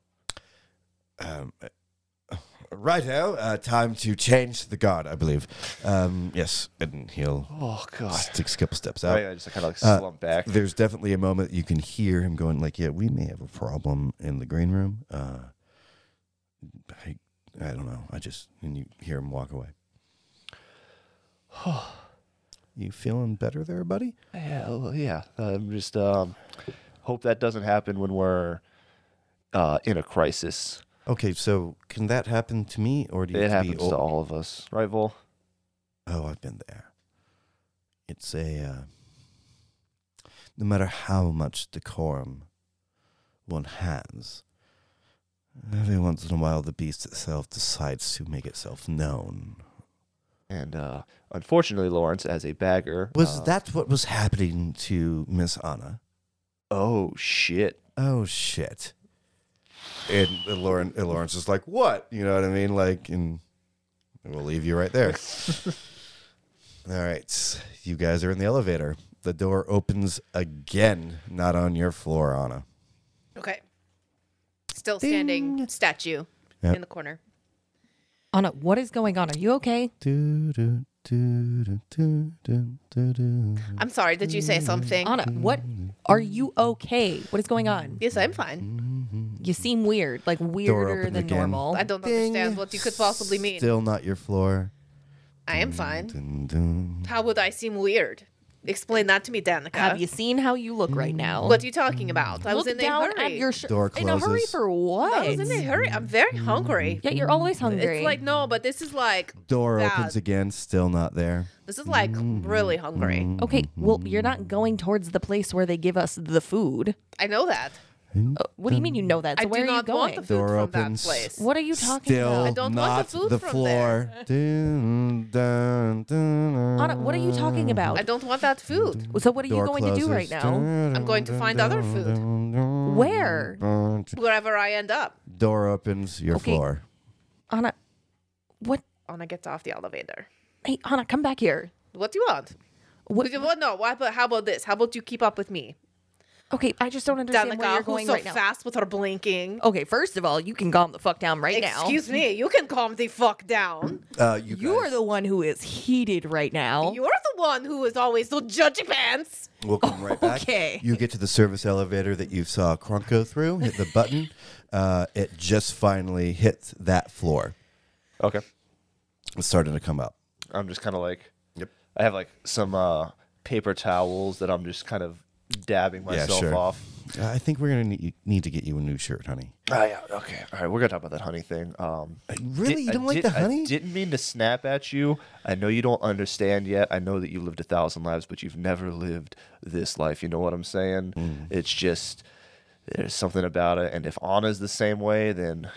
Righto, time to change the guard, I believe. Yes, and he'll Oh God. takes a couple steps out. I just kind of like slump back. There's definitely a moment you can hear him going like, "Yeah, we may have a problem in the green room." I don't know. And you hear him walk away. You feeling better there, buddy? Yeah, well, yeah. I'm just hope that doesn't happen when we're in a crisis. Okay, so can that happen to me, or do you It have to happens be? to all of us, right, Vol? Oh, I've been there. It's no matter how much decorum one has, every once in a while the beast itself decides to make itself known. And unfortunately, Lawrence, as a bagger, Was that what was happening to Miss Anna? oh shit. Oh shit! And Lawrence is like, "What?" You know what I mean? Like, and we'll leave you right there. All right, you guys are in the elevator. The door opens again, not on your floor, Anna. Okay. Still standing Ding. statue Yep. in the corner. Anna, what is going on? Are you okay? I'm sorry. Did you say something? Anna, what? Are you okay? What is going on? Yes, I'm fine. You seem weird, like weirder open than again. normal. I don't Ding. understand what you could possibly mean. Still not your floor. I am fine. Dun, dun. How would I seem weird? Explain that to me, Danica. Have you seen how you look right now? What are you talking about? I was Look in a down hurry. at your Door in a hurry closes. for what? I was in a hurry. I'm very hungry. Yeah, you're always hungry. It's like no, but this is like Door bad. opens again. Still not there. This is like really hungry. Okay, well, you're not going towards the place where they give us the food. I know that. What do you mean you know that? So I where do are you not want going? the food Door from opens. that place. What are you talking Still about? I don't want not the food the from floor. Dun, dun, dun, Anna, what are you talking about? I don't want that food. So what are you Door going to do closes. right now? I'm going to find other food. Where? Wherever I end up. Door opens. Your Okay. floor. Anna, what? Anna gets off the elevator. Hey, Anna, come back here. What do you want? What? What? No. Why? But how about this? How about you keep up with me? Okay, I just don't understand where Danica, you're who's going so right now. fast with her blinking. Okay, first of all, you can calm the fuck down right now. Excuse me. You can calm the fuck down. You are the one who is heated right now. You're the one who is always so judgy pants. We'll come right back. Okay. You get to the service elevator that you saw Crunk go through, hit the button. It just finally hit that floor. Okay. It's starting to come up. I'm just kind of like, Yep. I have like some paper towels that I'm just kind of dabbing myself sure. off. I think we're gonna need to get you a new shirt, honey. Oh, yeah. Okay. All right. We're going to talk about that honey thing. Really? You don't like the honey? I didn't mean to snap at you. I know you don't understand yet. I know that you've lived 1,000 lives, but you've never lived this life. You know what I'm saying? It's just, there's something about it. And if Anna's the same way, then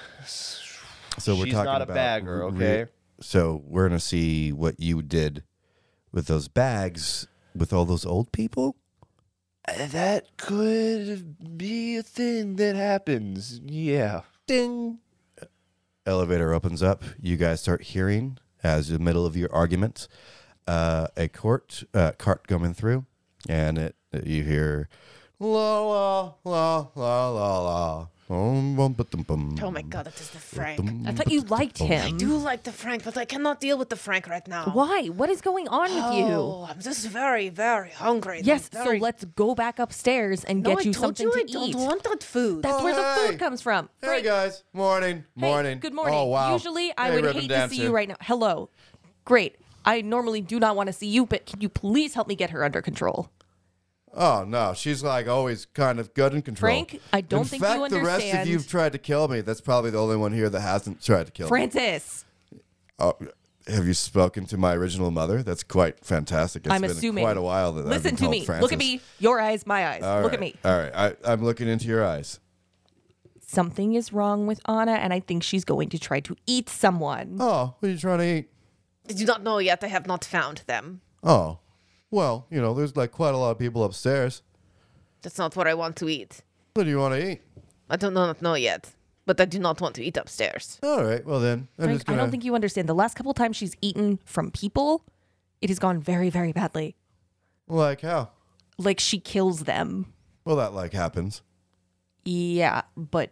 So we're she's talking not a about bagger, okay? So we're gonna see what you did with those bags with all those old people. That could be a thing that happens. Yeah. Ding. Elevator opens up. You guys start hearing, as in the middle of your argument, a cart coming through, and you hear la la la la la la. Oh my god, that is the Frank. I thought you liked him. I do like the Frank, but I cannot deal with the Frank right now. Why? What is going on with you? Oh, I'm just very, very hungry. Yes, I'm so very... let's go back upstairs and No, get you I told something you to I eat. don't want that food. That's where the hey. food comes from. Hey Frank, guys, morning, morning. Hey, good morning. Oh wow. Usually I Hey, would ribbon hate dancer. to see you right now. Hello. Great. I normally do not want to see you, but can you please help me get her under control? Oh no, she's like always kind of good in control. Frank, I don't think you In fact, the rest of understand. you've tried to kill me. That's probably the only one here that hasn't tried to kill me. Francis, Oh, have you spoken to my original mother? That's quite fantastic. It's I'm been assuming. quite a while that I've Listen been to called me. Francis. Look at me. Your eyes, my eyes. All Look right, at me. All right, I'm looking into your eyes. Something is wrong with Anna, and I think she's going to try to eat someone. Oh, what are you trying to eat? I do not know yet. I have not found them. Oh, well, there's like quite a lot of people upstairs. That's not what I want to eat. What do you want to eat? I do not know yet, but I do not want to eat upstairs. All right, well then, I'm Frank, just gonna. I don't think you understand. The last couple times she's eaten from people, it has gone very, very badly. Like how? Like she kills them. Well, that like happens. Yeah, but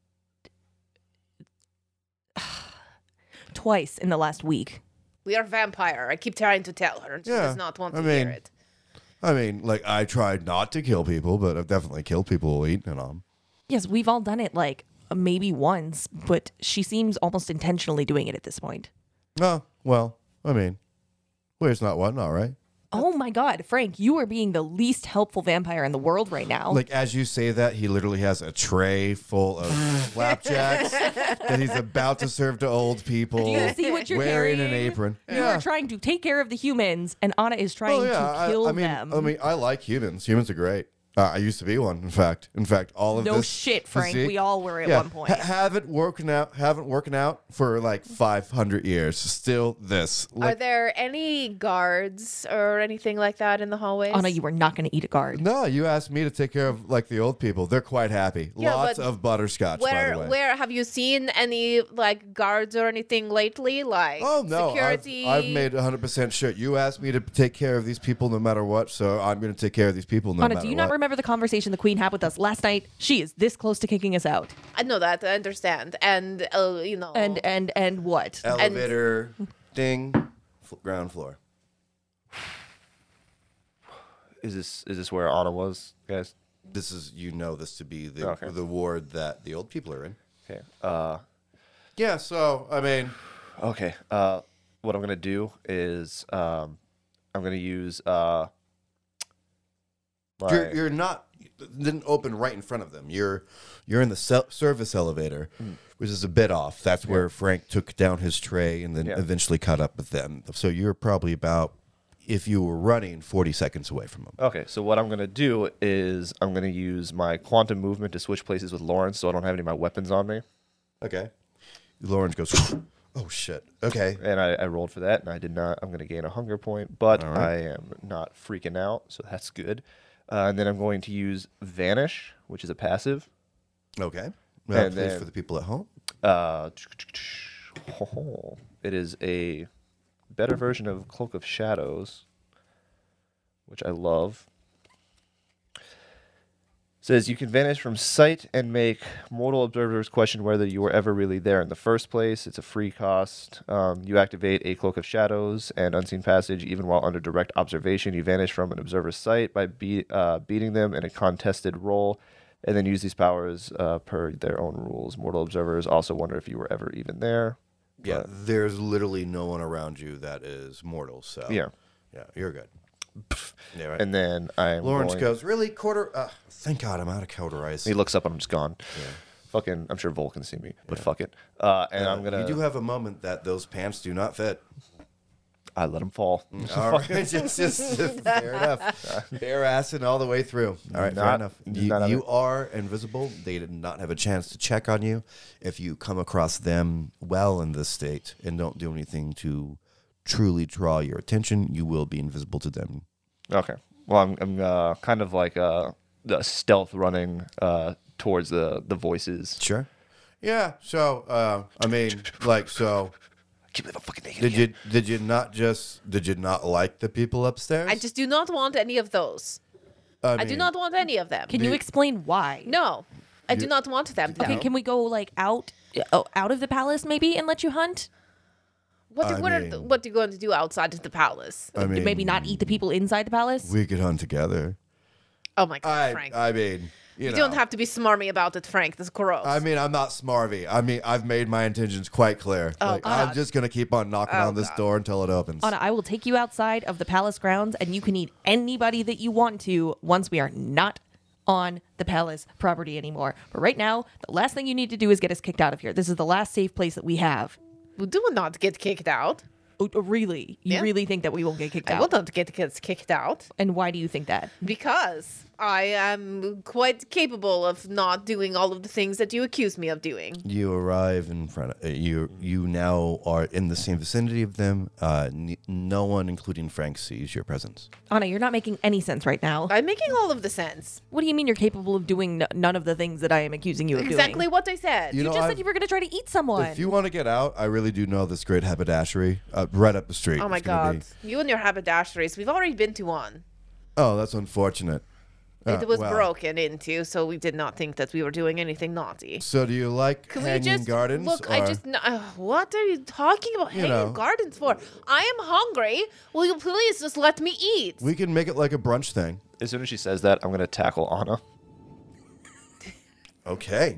twice in the last week. We are vampire. I keep trying to tell her, and she Yeah, does not want I to hear mean- it. I mean, like I tried not to kill people, but I've definitely killed people eating them. Yes, we've all done it like maybe once, but she seems almost intentionally doing it at this point. Oh, well, I mean, where's not one, all right. Oh my God, Frank, you are being the least helpful vampire in the world right now. Like as you say that, he literally has a tray full of flapjacks that he's about to serve to old people. Do you see what you're wearing carrying? an apron? You are trying to take care of the humans, and Anna is trying Oh yeah, to kill I mean, them. I like humans. Humans are great. I used to be one. In fact, all of No this shit, Frank. physique- We all were at yeah, one point. haven't working out for like 500 years. Still this. Are Like, there any guards or anything like that in the hallways? Anna, you were not going to eat a guard. no, you asked me to take care of like the old people. They're quite happy. Yeah, Lots but of butterscotch, by the way. Where have you seen any like guards or anything lately? Like Oh no! security. I've made 100% sure. You asked me to take care of these people no matter what, so I'm going to take care of these people no Anna, matter do you what. not remember the conversation the Queen had with us last night? She is this close to kicking us out. I know that. I understand. And And what? Elevator, ding, ground floor. Is this where Anna was, guys? This is this to be Okay. the ward that the old people are in. Okay. Yeah. So I mean, Okay. What I'm gonna do is I'm gonna use you're not didn't open right in front of them. You're in the service elevator, which is a bit off. That's where Frank took down his tray and then Yeah. eventually caught up with them. So you're probably about, if you were running, 40 seconds away from them. Okay, so what I'm gonna do is I'm gonna use my quantum movement to switch places with Lawrence, so I don't have any of my weapons on me. Okay. Lawrence goes, oh shit. Okay. And I rolled for that, and I did not. I'm gonna gain a hunger point, but All right. I am not freaking out, so that's good. And then I'm going to use Vanish, which is a passive. Okay. And Please then- for the people at home. It is a better version of Cloak of Shadows, which I love. Says you can vanish from sight and make mortal observers question whether you were ever really there in the first place. It's a free cost. You activate a Cloak of Shadows and Unseen Passage even while under direct observation. You vanish from an observer's sight by beating them in a contested roll, and then use these powers per their own rules. Mortal observers also wonder if you were ever even there. Yeah. There's literally no one around you that is mortal. So Yeah. yeah, you're good. Yeah, right. And then I'm Lawrence going, goes, really? Quarter? Thank God I'm out of quarter ice. he looks up and I'm just gone. Yeah. Fucking, I'm sure Vol can see me, but fuck it. And I'm gonna. You do have a moment that those pants do not fit. I let him fall. All right, just fair enough. Bare assing all the way through. All right, fair Not- enough. none of You it. are invisible. They did not have a chance to check on you. If you come across them well in this state and don't do anything to truly draw your attention, you will be invisible to them. Okay. Well, I'm kind of like the stealth running towards the voices. Sure. Yeah. So, I mean, like, so. I can't believe I'm fucking naked. Did you not like the people upstairs? I just do not want any of those. I do mean, not want any of them. Can you explain why? No, I do not want them. Okay, can we go like out of the palace maybe and let you hunt? What I mean- are you going to do outside of the palace? I mean, Maybe not eat the people inside the palace? We could hunt together. Oh my God, Frank! I mean, you know. don't have to be smarmy about it, Frank. That's gross. I mean, I'm not smarvy. I mean, I've made my intentions quite clear. I'm God. just gonna keep on knocking Oh, on this God. door until it opens. Anna, I will take you outside of the palace grounds and you can eat anybody that you want to once we are not on the palace property anymore. But right now, the last thing you need to do is get us kicked out of here. This is the last safe place that we have. we do not get kicked out. Oh, really? You Yeah. really think that we won't get kicked I out? will not get kicked out And why do you think that? because I am quite capable of not doing all of the things that you accuse me of doing. You arrive in front of you. You now are in the same vicinity of them. No one, including Frank, sees your presence. Anna, you're not making any sense right now. I'm making all of the sense. What do you mean you're capable of doing none of the things that I am accusing you of Exactly doing? what I said. You You know, just I've- said you were going to try to eat someone. If you want to get out, I really do know this great haberdashery right up the street. Oh my It's gonna God! You and your haberdasheries. We've already been to one. Oh, that's unfortunate. It was well. broken into, so we did not think that we were doing anything naughty. So, do you like Can hanging we just gardens? look? or- What are you talking about hanging know. gardens for? I am hungry. Will you please just let me eat? We can make it like a brunch thing. As soon as she says that, I'm gonna tackle Anna. Okay.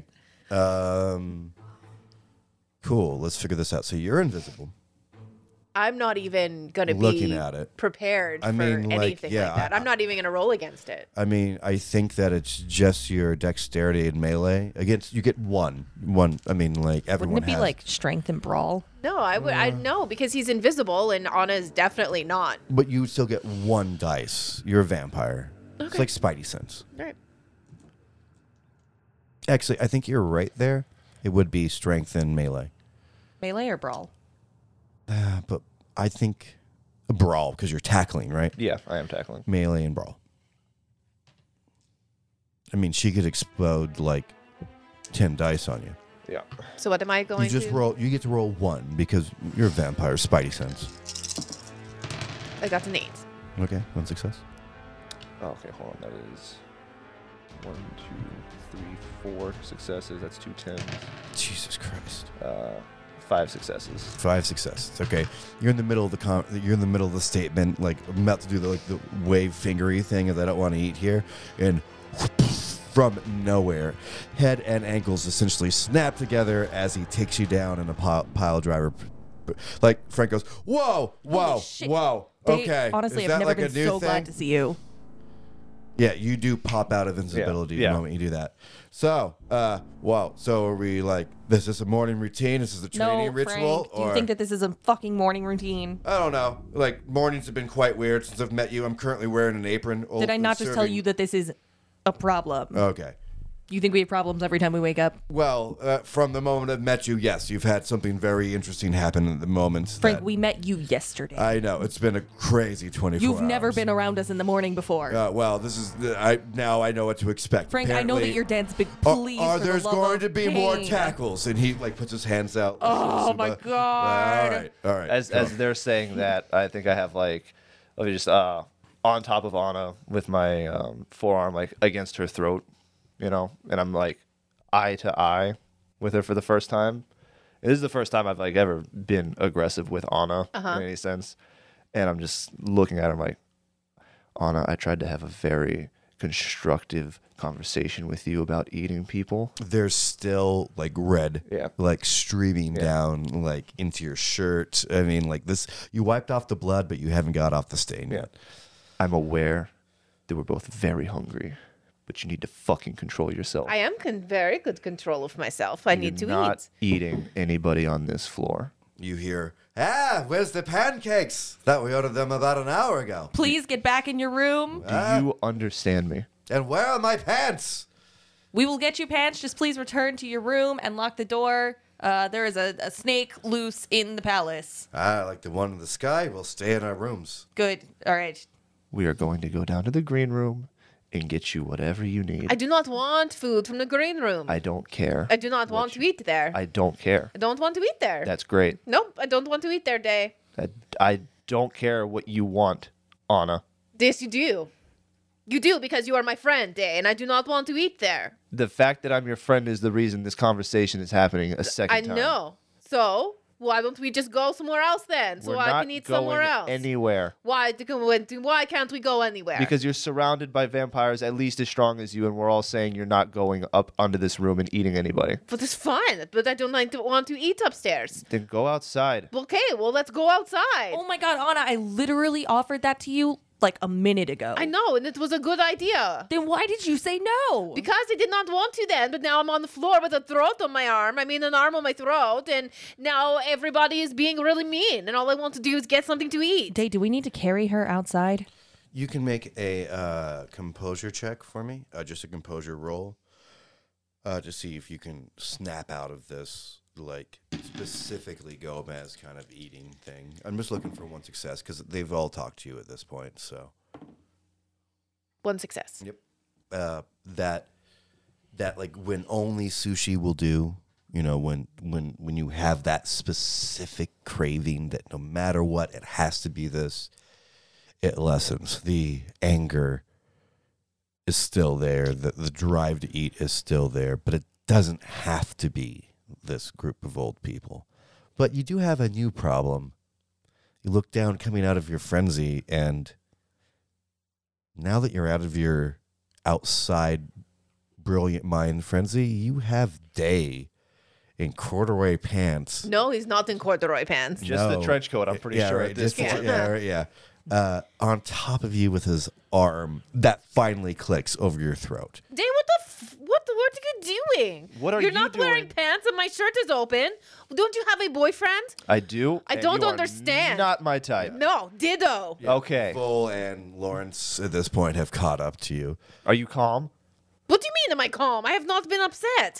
Cool. Let's figure this out. So you're invisible. I'm not even gonna Looking be at it. prepared I for mean, like, anything yeah, like that. I'm not even gonna roll against it. I mean, I think that it's just your dexterity and melee. Against you get one. I mean, like everyone Wouldn't it be has. like strength and brawl? No, I would. I know because he's invisible and Anna is definitely not. But you would still get one dice. You're a vampire. It's like Spidey sense. All right. Actually, I think you're right there. It would be strength and melee. Melee or brawl? But I think a brawl because you're tackling, right? Yeah, I am tackling. Melee and brawl. I mean, she could explode like 10 dice on you. Yeah. So what am I going You just to? roll. You get to roll one because you're a vampire. Spidey sense. I got an 8. Okay, one success. Oh, okay, hold on. That is 1, 2, 3, 4 successes. That's 2 tens. Jesus Christ. 5 successes. 5 successes. Okay, you're in the middle of the you're in the middle of the statement. Like I'm about to do the wave fingery thing, as I don't want to eat here, and from nowhere, head and ankles essentially snap together as he takes you down in a pile driver. Like Frank goes, whoa, whoa, Holy shit. whoa. Dave, Okay, honestly, Is I've that never like been a new so thing? glad to see you. Yeah, you do pop out of invisibility Yeah. the moment you do that. So, wow. So are we like, this is a morning routine? This is a training No, ritual? Frank, do you think that this is a fucking morning routine? I don't know. Like, mornings have been quite weird since I've met you. I'm currently wearing an apron. Did I not just tell you that this is a problem? Okay. You think we have problems every time we wake up? Well, from the moment I've met you, yes, you've had something very interesting happen at the moment. Frank, that- we met you yesterday. I know. It's been a crazy 24 You've hours. never been around us in the morning before. Well, this is... now I know what to expect. Frank, I know that Apparently- your dad's big. Are- Please, are for the there's love going of to be more pain. tackles? And he like puts his hands out. Oh, my God. All right. As they're saying that, I think I have like, let me just on top of Anna with my forearm like against her throat, you know, and I'm like eye to eye with her for the first time. This is the first time I've like ever been aggressive with Anna in any sense, and I'm just looking at her like, Anna, I tried to have a very constructive conversation with you about eating people. There's still like red, Yeah. like streaming down like into your shirt. I mean, like this, you wiped off the blood, but you haven't got off the stain yet. I'm aware that we're both very hungry, but you need to fucking control yourself. I am very good control of myself. I need to You're not eat. eating anybody on this floor. You hear, where's the pancakes? Thought we ordered them about an hour ago. Please get back in your room. Do you understand me? And where are my pants? We will get you pants. Just please return to your room and lock the door. There is a snake loose in the palace. Like the one in the sky. We'll stay in our rooms. Good. All right. We are going to go down to the green room and get you whatever you need. I do not want food from the green room. I don't care. I do not want to eat there. I don't care. I don't want to eat there. That's great. Nope, I don't want to eat there, Day. I don't care what you want, Anna. Yes, you do. You do because you are my friend, Day, and I do not want to eat there. The fact that I'm your friend is the reason this conversation is happening a second I time. know. So, why don't we just go somewhere else then? So We're I not can eat going somewhere else. anywhere. Why can't we go anywhere? Because you're surrounded by vampires at least as strong as you, and we're all saying you're not going up onto this room and eating anybody. But it's fine. But I don't want to eat upstairs. Then go outside. Okay, well, let's go outside. Oh my God, Anna! I literally offered that to you like a minute ago. I know, and it was a good idea. Then why did you say no? Because I did not want to then, but now I'm on the floor with a throat on my arm. I mean, an arm on my throat, and now everybody is being really mean, and all I want to do is get something to eat. Day, do we need to carry her outside? You can make a composure check for me, just a composure roll, to see if you can snap out of this, like, specifically Gomez kind of eating thing. I'm just looking for one success because they've all talked to you at this point, so. One success. Yep. That like when only sushi will do, you know, when you have that specific craving that no matter what, it has to be this, it lessens. The anger is still there. The drive to eat is still there, but it doesn't have to be this group of old people. But you do have a new problem. You look down coming out of your frenzy, and now that you're out of your outside brilliant mind frenzy, you have Day in corduroy pants. No, he's not in corduroy pants. Just the No. trench coat, I'm pretty Yeah, sure right, at this just- point. Yeah, right, yeah. On top of you with his arm that finally clicks over your throat. Day, what are you doing? What are You're you not wearing doing? pants and my shirt is open. Don't you have a boyfriend? I do. I and don't you are understand. Not my type. No, ditto. Okay. Full and Lawrence at this point have caught up to you. Are you calm? What do you mean am I calm? I have not been upset.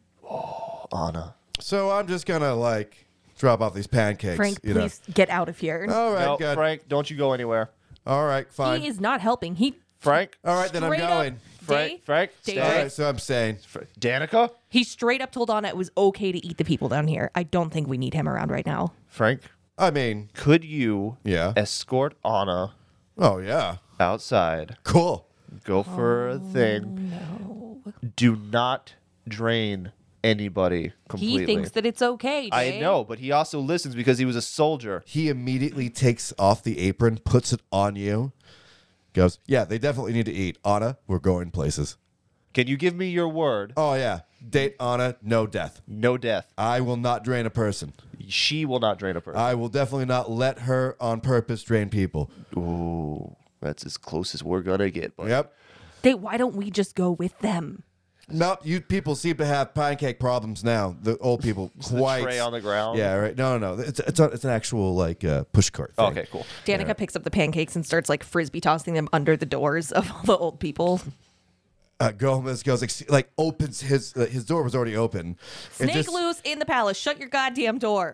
Anna. So I'm just gonna like drop off these pancakes. Frank, you know. please get out of here. All right, No, good. Frank, don't you go anywhere. All right, fine. He is not helping. Frank. All right, then I'm straight up- going. Frank. Day? Frank. Day? Stay. All right, so I'm staying. Danica. He straight up told Anna it was okay to eat the people down here. I don't think we need him around right now. Frank. I mean, Could you yeah. escort Anna Oh yeah. outside? Cool. Go for a thing. No. Do not drain anybody completely. He thinks that it's okay. I Day. know, but he also listens because he was a soldier. He immediately takes off the apron, puts it on you. Goes, yeah, they definitely need to eat. Anna, we're going places. Can you give me your word? Oh yeah, date Anna, no death. No death. I will not drain a person. She will not drain a person. I will definitely not let her on purpose drain people. Ooh, that's as close as we're gonna get. Buddy. Yep. Day, why don't we just go with them? Nope, you people seem to have pancake problems now. The old people quite. The tray on the ground. Yeah, right. No. It's an actual like push cart thing. Okay, cool. Danica picks up the pancakes and starts like frisbee tossing them under the doors of all the old people. Gomez goes like opens his door was already open. It Snake just- loose in the palace. Shut your goddamn door.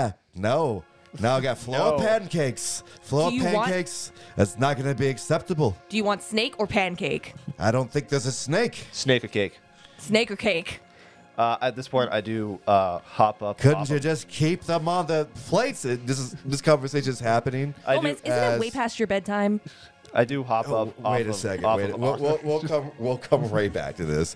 No. Now I got flour No. pancakes. Flour Do you want- pancakes. That's not going to be acceptable. Do you want snake or pancake? I don't think there's a snake. Snake or cake. Snake or cake? At this point, I do hop up. Couldn't off you of- just keep them on the plates? This conversation is happening. I do. Gomez, isn't as- it way past your bedtime? I do hop up. Wait a off second. Of, Wait. off of- We'll come right back to this.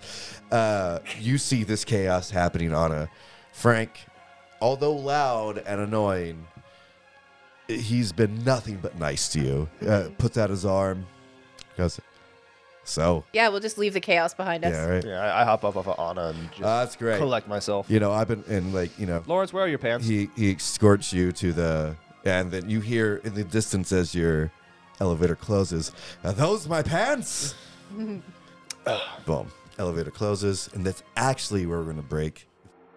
You see this chaos happening on a Frank, although loud and annoying. He's been nothing but nice to you. Puts out his arm. Goes. So. Yeah, we'll just leave the chaos behind us. Yeah. Right. Yeah, I hop up off of Anna and just That's great. collect myself. You know, I've been in like Lawrence, where are your pants? he escorts you to the, and then you hear in the distance as you're Elevator closes. Are those my pants? Boom. Elevator closes, and that's actually where we're going to break.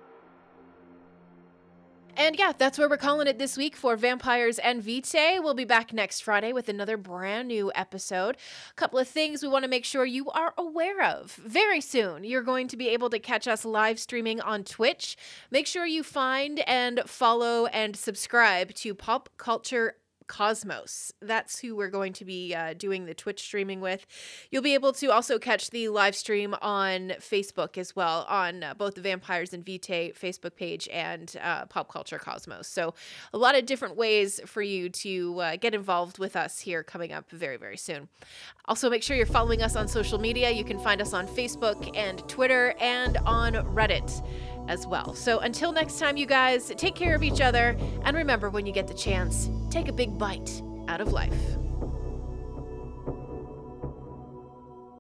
And yeah, that's where we're calling it this week for Vampires and Vitae. We'll be back next Friday with another brand new episode. A couple of things we want to make sure you are aware of. Very soon, you're going to be able to catch us live streaming on Twitch. Make sure you find and follow and subscribe to Pop Culture Cosmos. That's who we're going to be doing the Twitch streaming with. You'll be able to also catch the live stream on Facebook as well, on both the Vampires and Vitae Facebook page and Pop Culture Cosmos. So a lot of different ways for you to get involved with us here coming up very, very soon. Also, make sure you're following us on social media. You can find us on Facebook and Twitter and on Reddit as well. So until next time, you guys, take care of each other, and remember, when you get the chance, take a big bite out of life.